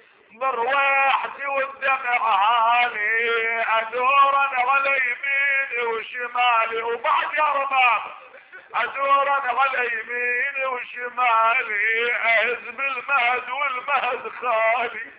Speaker 1: بروحتي والدمع عالي، ادورا على يميني وشمالي. وبعد يا رباب ادورا على يميني وشمالي، اهز بالمهد والمهد خالي.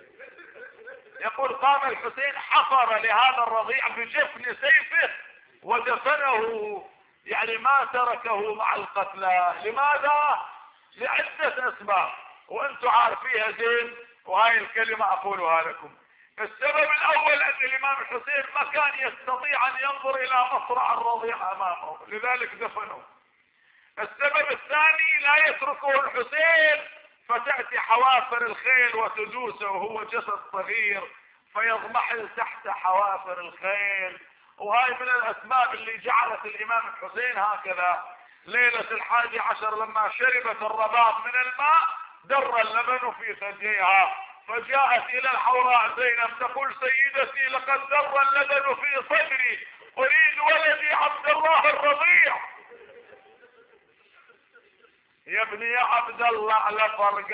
Speaker 1: يقول قام الحسين حفر لهذا الرضيع بجفن سيفه ودفنه، يعني ما تركه مع القتلى. لماذا؟ لعدة اسباب وانتم عارفيها زين، وهاي الكلمة اقولها لكم. السبب الاول ان الامام الحسين ما كان يستطيع ان ينظر الى مصرع الرضيع امامه، لذلك دفنه. السبب الثاني لا يتركه الحسين فتأتي حوافر الخيل وتدوسه وهو جسد صغير، فيضمحل تحت حوافر الخيل. وهاي من الاسباب اللي جعلت الامام الحسين هكذا ليلة الحادي عشر لما شربت الرباب من الماء در اللبن في ثديها، فجاءت الى الحوراء زينب تقول سيدتي لقد در اللبن في صدري اريد ولدي عبد الله الرضيع. يا ابني يا عبد الله على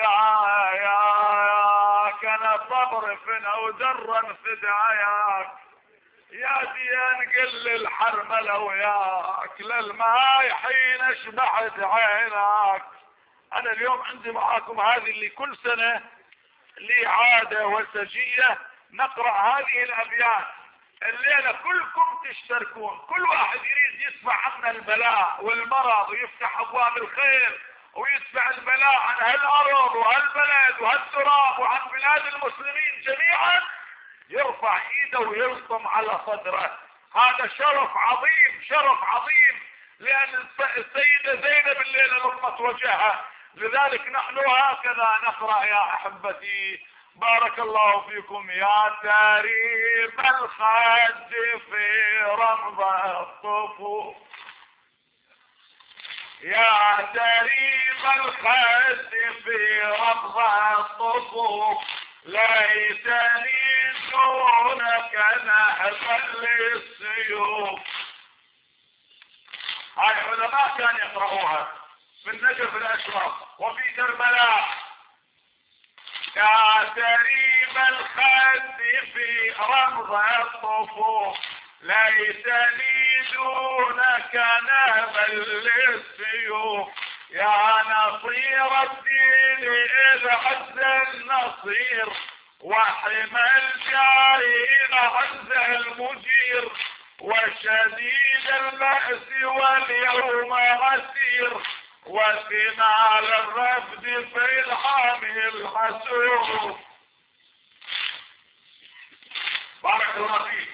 Speaker 1: فرقاياك انا صبر فن او درا فدعاياك يا ديان قل الحرملة وياك للماي حين اشبعت عيناك. انا اليوم عندي معاكم هذه اللي كل سنة لي عادة وسجية نقرأ هذه الابيات الليلة كلكم تشتركون، كل واحد يريد يسمع عن البلاء والمرض ويفتح ابواب الخير ويسمع البلاء عن هالارض وهالبلد وهالتراب وعن بلاد المسلمين جميعا، يرفع ايده ويلطم على صدره. هذا شرف عظيم، شرف عظيم، لان السيدة زينب الليلة لطمت وجهها. لذلك نحن هكذا نقرأ يا احبتي. بارك الله فيكم. يا تريم الخد في رمض الصفوف، يا تريم الخد في رمض الصفوف، ليتني دونك نهبا للسيوف. هاي العلماء كانوا يقرأوها في النجف الاشرف وفي كربلاء. يا تريم الخد في رمض الصفوف، ليتني دونك نهبا للسيوف، يا نصير الدين إذ عز النصير، وحمى الجاهل عز المجير، وشديد البأس واليوم عسير، وثمال الرفد في الحامي الحسوف. بارك الله فيك.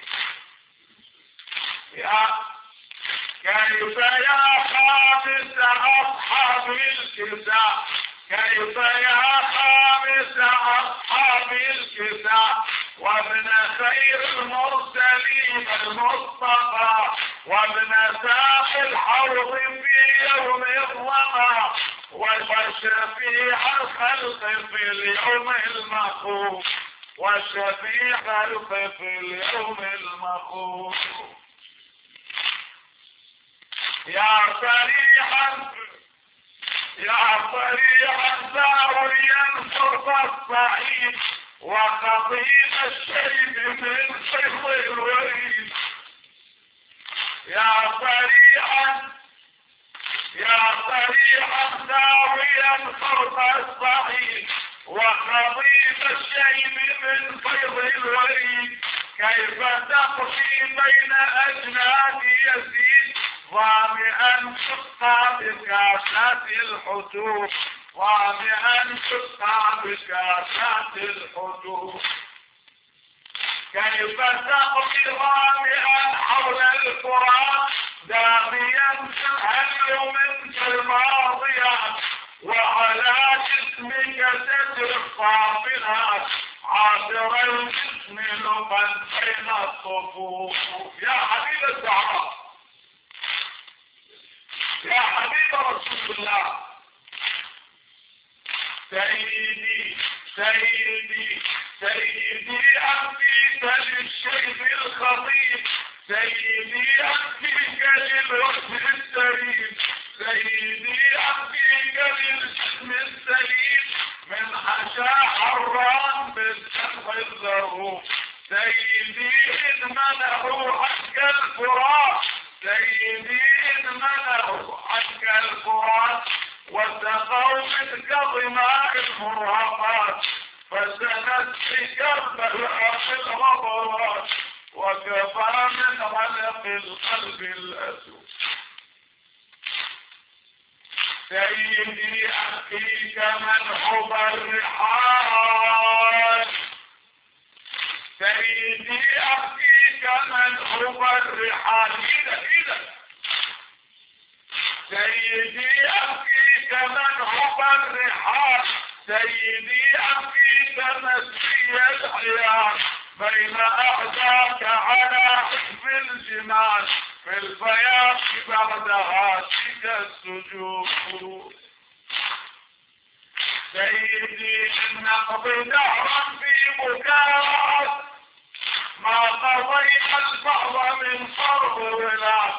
Speaker 1: يا كيف يا خامس أصحاب الكساء، كيف يا خامس أصحاب الكساء، وابن خير المرسلين المصطفى، وابن ساق الحوض في يوم الظما، وشفيع الخلق في اليوم المخوف، وشفيع الخلق في اليوم المخوف. يا صريحا يا صريحا زاويا صرف الصعيد، وقضيب الشيب من صف الوريد. يا صريحا يا صريحا زاويا صرف الصعيد، وقضيب الشيب من فيض الوريد، كيف تقضي بين أجناد يزيد، ظامئا تسقى بكاسات الحجوب، ظامئا تسقى بكاسات الحجوب. كيف تقضي ظامئا حول الفرات، داغيا تنهل منك الماضيات، وعلى جسمك تجري الصافنات، عابر الجسم لقا بين الصفوف. يا حبيب الزهراء، يا حبيب رسول الله، سيدي سيدي سيدي أبديك للشيب الخطيب، سيدي أبديك للوجه السليم، سيدي أبديك للجسم السليم، من حشا حرام بالدمع الذروب، سيدي إذ منعوا حق الفرات، سيدي إذ منعوا حق الفرات، وسقوا من كظماء المرهقات، فسنت بكربلاء الغبرات، وكفى من علق القلب الأسود. سيدي أخيك منحب الرحال، سيدي أخيك منحب الرحال، إذا إذا سيدي أخيك منحب الرحال، سيدي أخيك مسيح الحياة، بين أعداك على حزب الجمال في البياض بعد هاتك السجود. سيدي النقض دهرا في مكان ما قضينا البعض من فرض ولا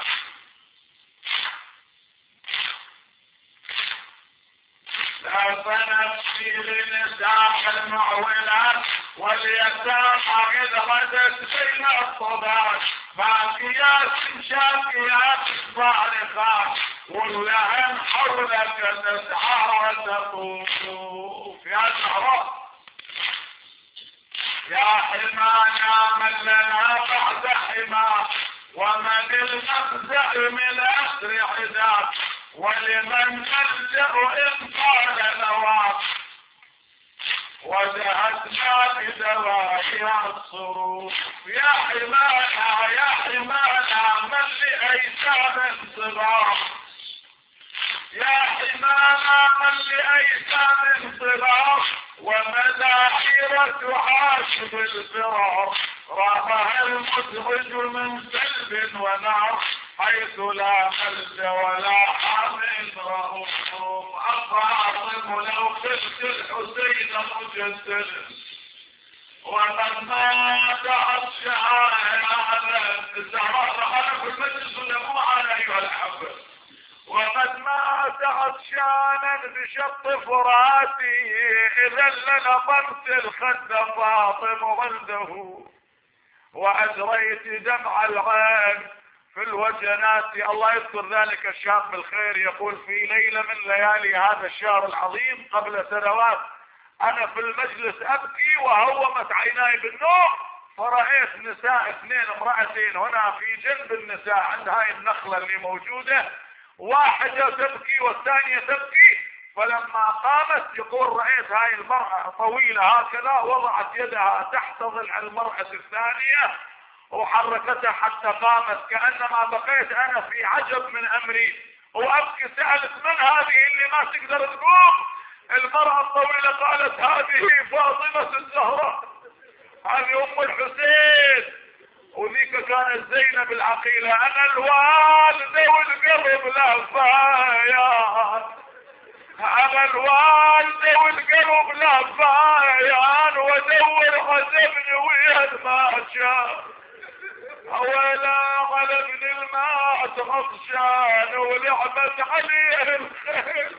Speaker 1: لا فنفسي لنساء المعولات واليتامى إذ غدت بين الصدات باكيات شاكيات صالحات ولهن حولك تسعى وتطوف. يا زهراء يا حمانا من لنا بعد حما ومن المفزع من أسر عذاب ولمن نلجأ إن قال نواب وجهتنا بدوائها الصروف. يا حمانا يا حمانا من لأيتام صغار يا حمانا من لأيتام صغار ومداحير تعاشب الفرار رامها المدرج من سلب ونار حيث لا ملجأ ولا حامل رؤوف. الفاطم لو خفت الحسين مجدد ومن مات الشهادة الزهراء رحلة في المجلس له على أيها الأحبة وقد مات عطشانا بشط فراته إذا لنطمت الخد فاطم عنده وأجريت دمع العين في الوجنات. الله يذكر ذلك الشاب بالخير يقول في ليلة من ليالي هذا الشهر العظيم قبل سنوات أنا في المجلس أبكي وهومت عيناي بالنوم فرأيت نساء اثنين امرأتين هنا في جنب النساء عند هاي النخلة اللي موجودة واحدة تبكي والثانية تبكي. فلما قامت يقول رأيت هاي المرأة طويلة هكذا وضعت يدها تحت ضلع المرأة الثانية وحركتها حتى قامت كأنما بقيت أنا في عجب من أمري وأبكي. سألت من هذه اللي ما تقدر تقوم؟ المرأة الطويلة قالت هذه فاطمة الزهراء هذه أم الحسين وذيك كانت زينب العقيلة. أنا الوالدة والقلب لفايان أنا الوالدة والقلب لفايان وادور عزمني وين ما شاف ولا غلبني الماء عطشان ولعبت عليه الخيل.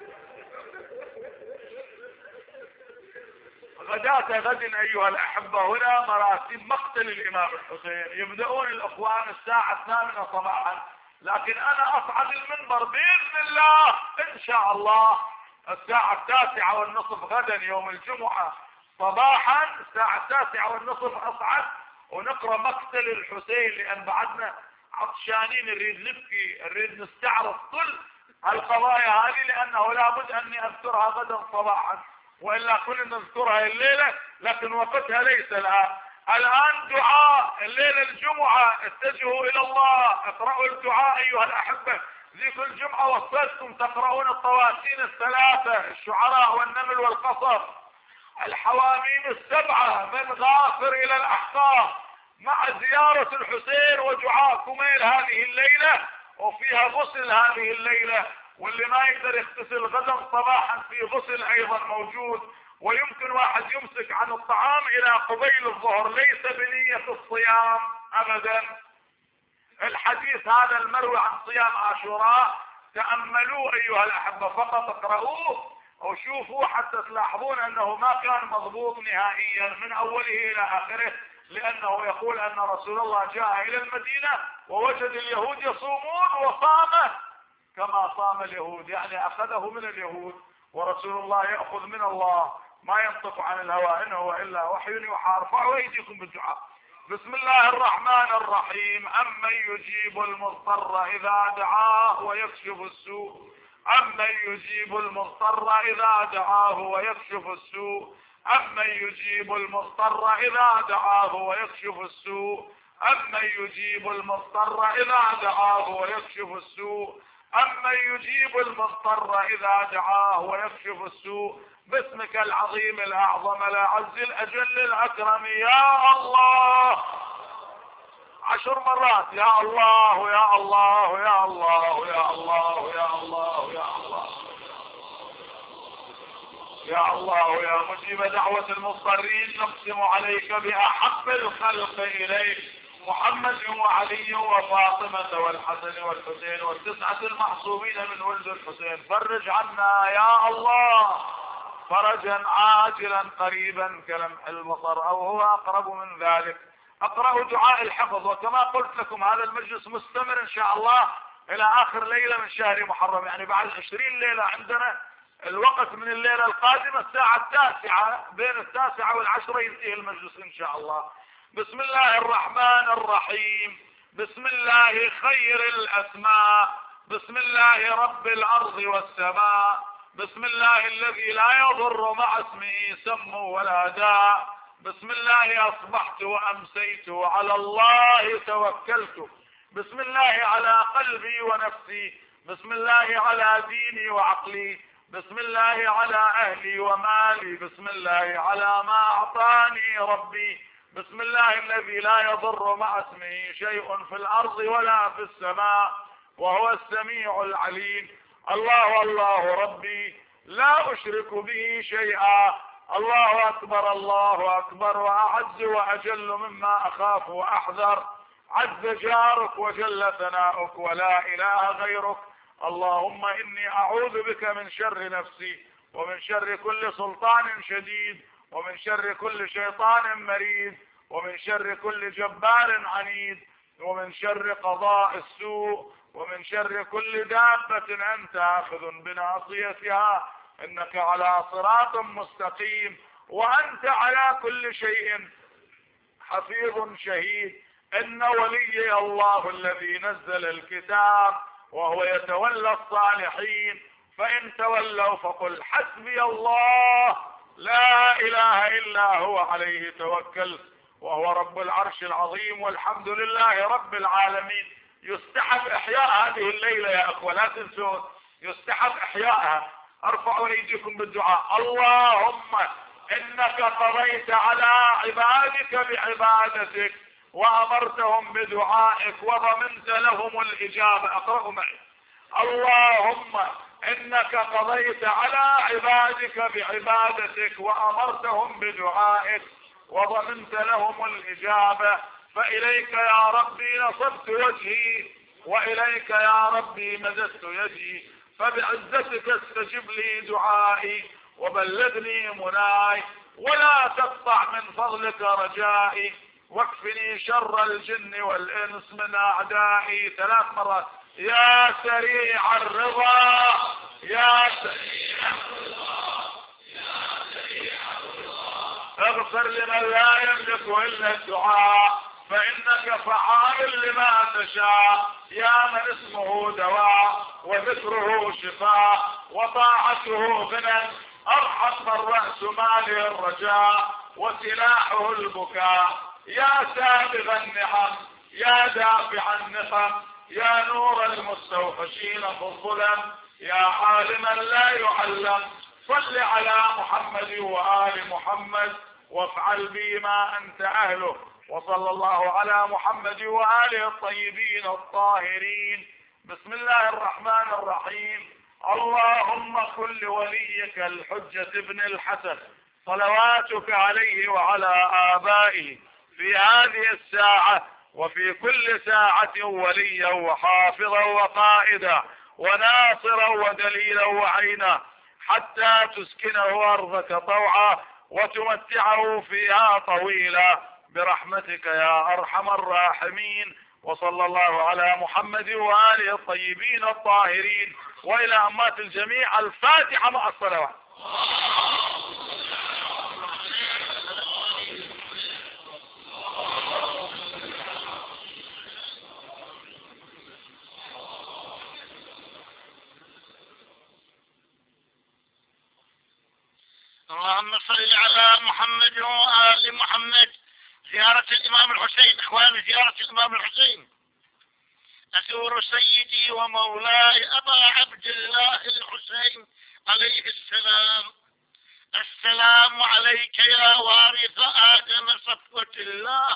Speaker 1: غداة غد أيها الأحبة هنا مراسم مقتل الإمام الحسين. يبدأون الأخوان الساعة الثامنة صباحا لكن أنا أصعد المنبر بإذن الله إن شاء الله الساعة التاسعة والنصف غدا يوم الجمعة صباحا الساعة التاسعة والنصف أصعد ونقرأ مقتل الحسين لأن بعدنا عطشانين نريد نبكي نريد نستعرض كل القضايا هذه لأنه لابد أني أذكرها غدا صباحا وإلا كنا نذكرها الليلة لكن وقتها ليس الآن. الآن دعاء الليلة الجمعة اتجهوا إلى الله اقرأوا الدعاء أيها الأحبة. ذيك الجمعة وصلتم تقرؤون الطواسين الثلاثة الشعراء والنمل والقصر الحواميم السبعة من غافر إلى الأحقاف مع زيارة الحسين ودعاء كميل هذه الليلة وفيها غسل هذه الليلة واللي ما يقدر يغتسل غدا صباحا في غسل ايضا موجود ويمكن واحد يمسك عن الطعام الى قبيل الظهر ليس بنية الصيام ابدا. الحديث هذا المروي عن صيام عاشوراء تأملوه ايها الاحبة فقط اقرأوه وشوفوا حتى تلاحظون انه ما كان مضبوط نهائيا من اوله الى اخره لانه يقول ان رسول الله جاء الى المدينة ووجد اليهود يصومون وصام كما صام اليهود يعني اخذه من اليهود ورسول الله يأخذ من الله ما ينطق عن الهوى ان هو الا وحي يوحى. ارفعوا ايديكم بالدعاء. بسم الله الرحمن الرحيم. امن يجيب المضطر اذا دعاه ويكشف السوء امن يجيب المضطر اذا دعاه ويكشف السوء امن يجيب المضطر اذا دعاه ويكشف السوء امن يجيب المضطر اذا دعاه ويكشف السوء امن يجيب المضطر اذا دعاه ويكشف السوء باسمك العظيم الأعظم الأعز الأجل الأكرم يا الله. عشر مرات يا الله يا الله يا الله يا الله يا الله يا الله يا الله يا مجيب دعوة المضطرين. نقسم عليك بأحب الخلق إليك محمد وعلي وفاطمة والحسن والحسين والتسعة المعصومين من ولد الحسين. فرج عنا يا الله فرجا عاجلا قريبا كلمح البصر أو هو أقرب من ذلك. أقرأ دعاء الحفظ، وكما قلت لكم هذا المجلس مستمر إن شاء الله إلى آخر ليلة من شهر محرم، يعني بعد عشرين ليلة عندنا. الوقت من الليلة القادمة الساعة التاسعة، بين التاسعة والعشرة ينتهي المجلس إن شاء الله. بسم الله الرحمن الرحيم. بسم الله خير الأسماء. بسم الله رب الأرض والسماء. بسم الله الذي لا يضر مع اسمه سم ولا داء. بسم الله أصبحت وأمسيت وعلى الله توكلت. بسم الله على قلبي ونفسي. بسم الله على ديني وعقلي. بسم الله على أهلي ومالي. بسم الله على ما أعطاني ربي. بسم الله الذي لا يضر مع اسمه شيء في الأرض ولا في السماء وهو السميع العليم. الله الله ربي لا أشرك به شيئا. الله أكبر الله أكبر وأعز وأجل مما أخاف وأحذر. عز جارك وجل ثناؤك ولا إله غيرك. اللهم إني أعوذ بك من شر نفسي ومن شر كل سلطان شديد ومن شر كل شيطان مريد ومن شر كل جبار عنيد ومن شر قضاء السوء ومن شر كل دابة أنت آخذ بناصيتها إنك على صراط مستقيم وأنت على كل شيء حفيظ شهيد. إن ولي الله الذي نزل الكتاب وهو يتولى الصالحين. فإن تولوا فقل حسبي الله لا إله إلا هو عليه توكل وهو رب العرش العظيم والحمد لله رب العالمين. يستحب إحياء هذه الليلة يا أخوة، لا تنسون، يستحب إحياءها. ارفعوا ايديكم بالدعاء. اللهم إنك قضيت على عبادك بعبادتك وأمرتهم بدعائك وضمنت لهم الإجابة. اقرأوا معي. اللهم إنك قضيت على عبادك بعبادتك وأمرتهم بدعائك وضمنت لهم الإجابة. فإليك يا ربي نصبت وجهي وإليك يا ربي مددت يدي. فبعزتك استجب لي دعائي وبلغني مناي ولا تقطع من فضلك رجائي واكفني شر الجن والإنس من أعدائي. ثلاث مرات. يا سريع الرضا يا سريع الرضا يا سريع الرضا اغفر لمن لا يملك إلا الدعاء فإنك فعال لما تشاء. يا من اسمه دواء وذكره شفاء وطاعته غنى. أرحم من رأس ماله الرجاء وسلاحه البكاء. يا سابغ النعم يا دافع النقم يا نور المستوحشين في الظلم يا عالما لا يعلم. صل على محمد وآل محمد وافعل بي ما أنت أهله. وصلى الله على محمد وآله الطيبين الطاهرين. بسم الله الرحمن الرحيم. اللهم كن لوليك الحجة ابن الحسن صلواتك عليه وعلى آبائه في هذه الساعة وفي كل ساعة وليا وحافظا وقائدا وناصرا ودليلا وعينا حتى تسكنه أرضك طوعا وتمتعه فيها طويلا برحمتك يا أرحم الراحمين. وصلى الله على محمد وآله الطيبين الطاهرين. وإلى أمات الجميع الفاتحة مع الصلوات.
Speaker 2: اللهم صل على محمد وآل محمد. زيارة الإمام الحسين إخواني، زيارة الإمام الحسين. أزور سيدي ومولاي أبا عبد الله الحسين عليه السلام. السلام عليك يا وارث آدم صفوة الله.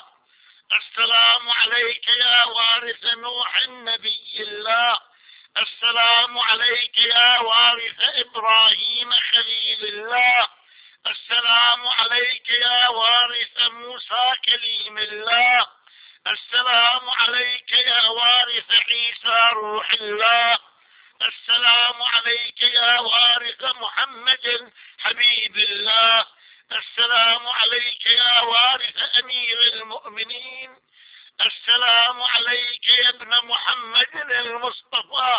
Speaker 2: السلام عليك يا وارث نوح نبي الله. السلام عليك يا وارث إبراهيم خليل الله. السلام عليك يا وارث موسى كليم الله. السلام عليك يا وارث عيسى روح الله. السلام عليك يا وارث محمد حبيب الله. السلام عليك يا وارث أمير المؤمنين. السلام عليك يا ابن محمد المصطفى.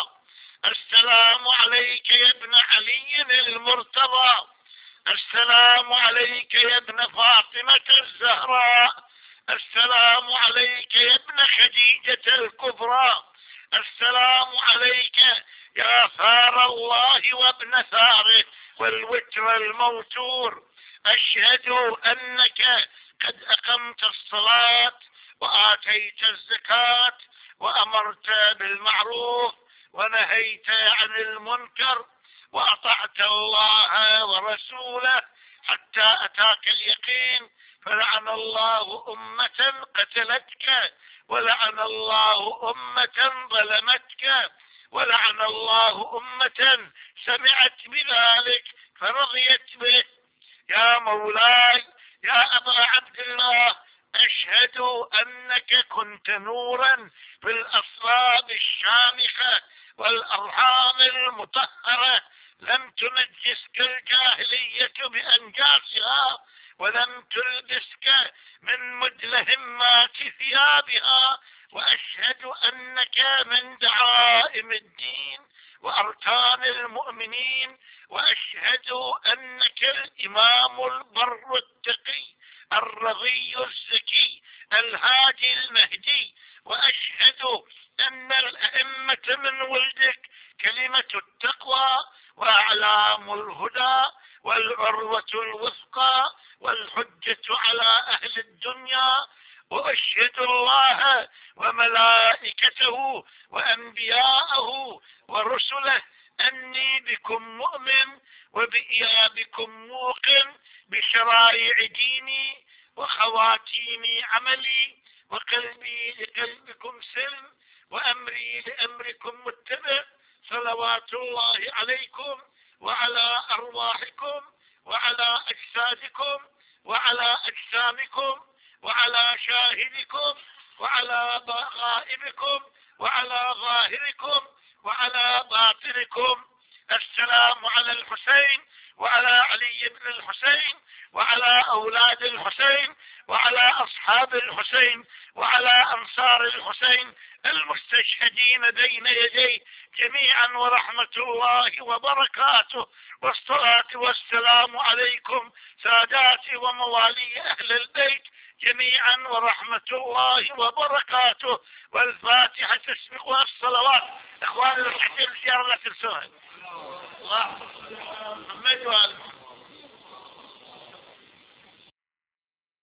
Speaker 2: السلام عليك يا ابن علي المرتضى. السلام عليك يا ابن فاطمة الزهراء. السلام عليك يا ابن خديجة الكبرى. السلام عليك يا ثار الله وابن ثاره والوتر الموتور. أشهد أنك قد أقمت الصلاة وآتيت الزكاة وأمرت بالمعروف ونهيت عن المنكر وأطعت الله ورسوله حتى أتاك اليقين. فلعن الله أمة قتلتك، ولعن الله أمة ظلمتك، ولعن الله أمة سمعت بذلك فرضيت به. يا مولاي يا أبا عبد الله، أشهد أنك كنت نورا في الأصلاب الشامخة والأرحام المطهرة، لم تنجسك الجاهلية بأنجاسها، ولم تلبسك من مدلهمات ثيابها. وأشهد أنك من دعائم الدين وأركان المؤمنين. وأشهد أنك الإمام البر التقي الرضي الزكي الهادي المهدي. وأشهد أن الأئمة من ولدك كلمة التقوى وأعلام الهدى والعروة الوثقى والحجة على أهل الدنيا. وأشهد الله وملائكته وأنبياءه ورسله أني بكم مؤمن وبإيابكم موقن، بشرائع ديني وخواتيم عملي، وقلبي لقلبكم سلم وأمري لأمركم متبع. صلوات الله عليكم وعلى أرواحكم وعلى أجسادكم وعلى أجسامكم وعلى شاهدكم وعلى غائبكم وعلى ظاهركم وعلى باطنكم. السلام على الحسين وعلى علي بن الحسين وعلى أولاد الحسين وعلى أصحاب الحسين وعلى أنصار الحسين المستشهدين بين يديه جميعا، ورحمة الله وبركاته. والصلاة والسلام عليكم ساداتي وموالي أهل البيت جميعا، ورحمة الله وبركاته. والفاتحة تسبقها الصلوات. اخواني الحسين زيارة لا تنسوها. الله محمد وآل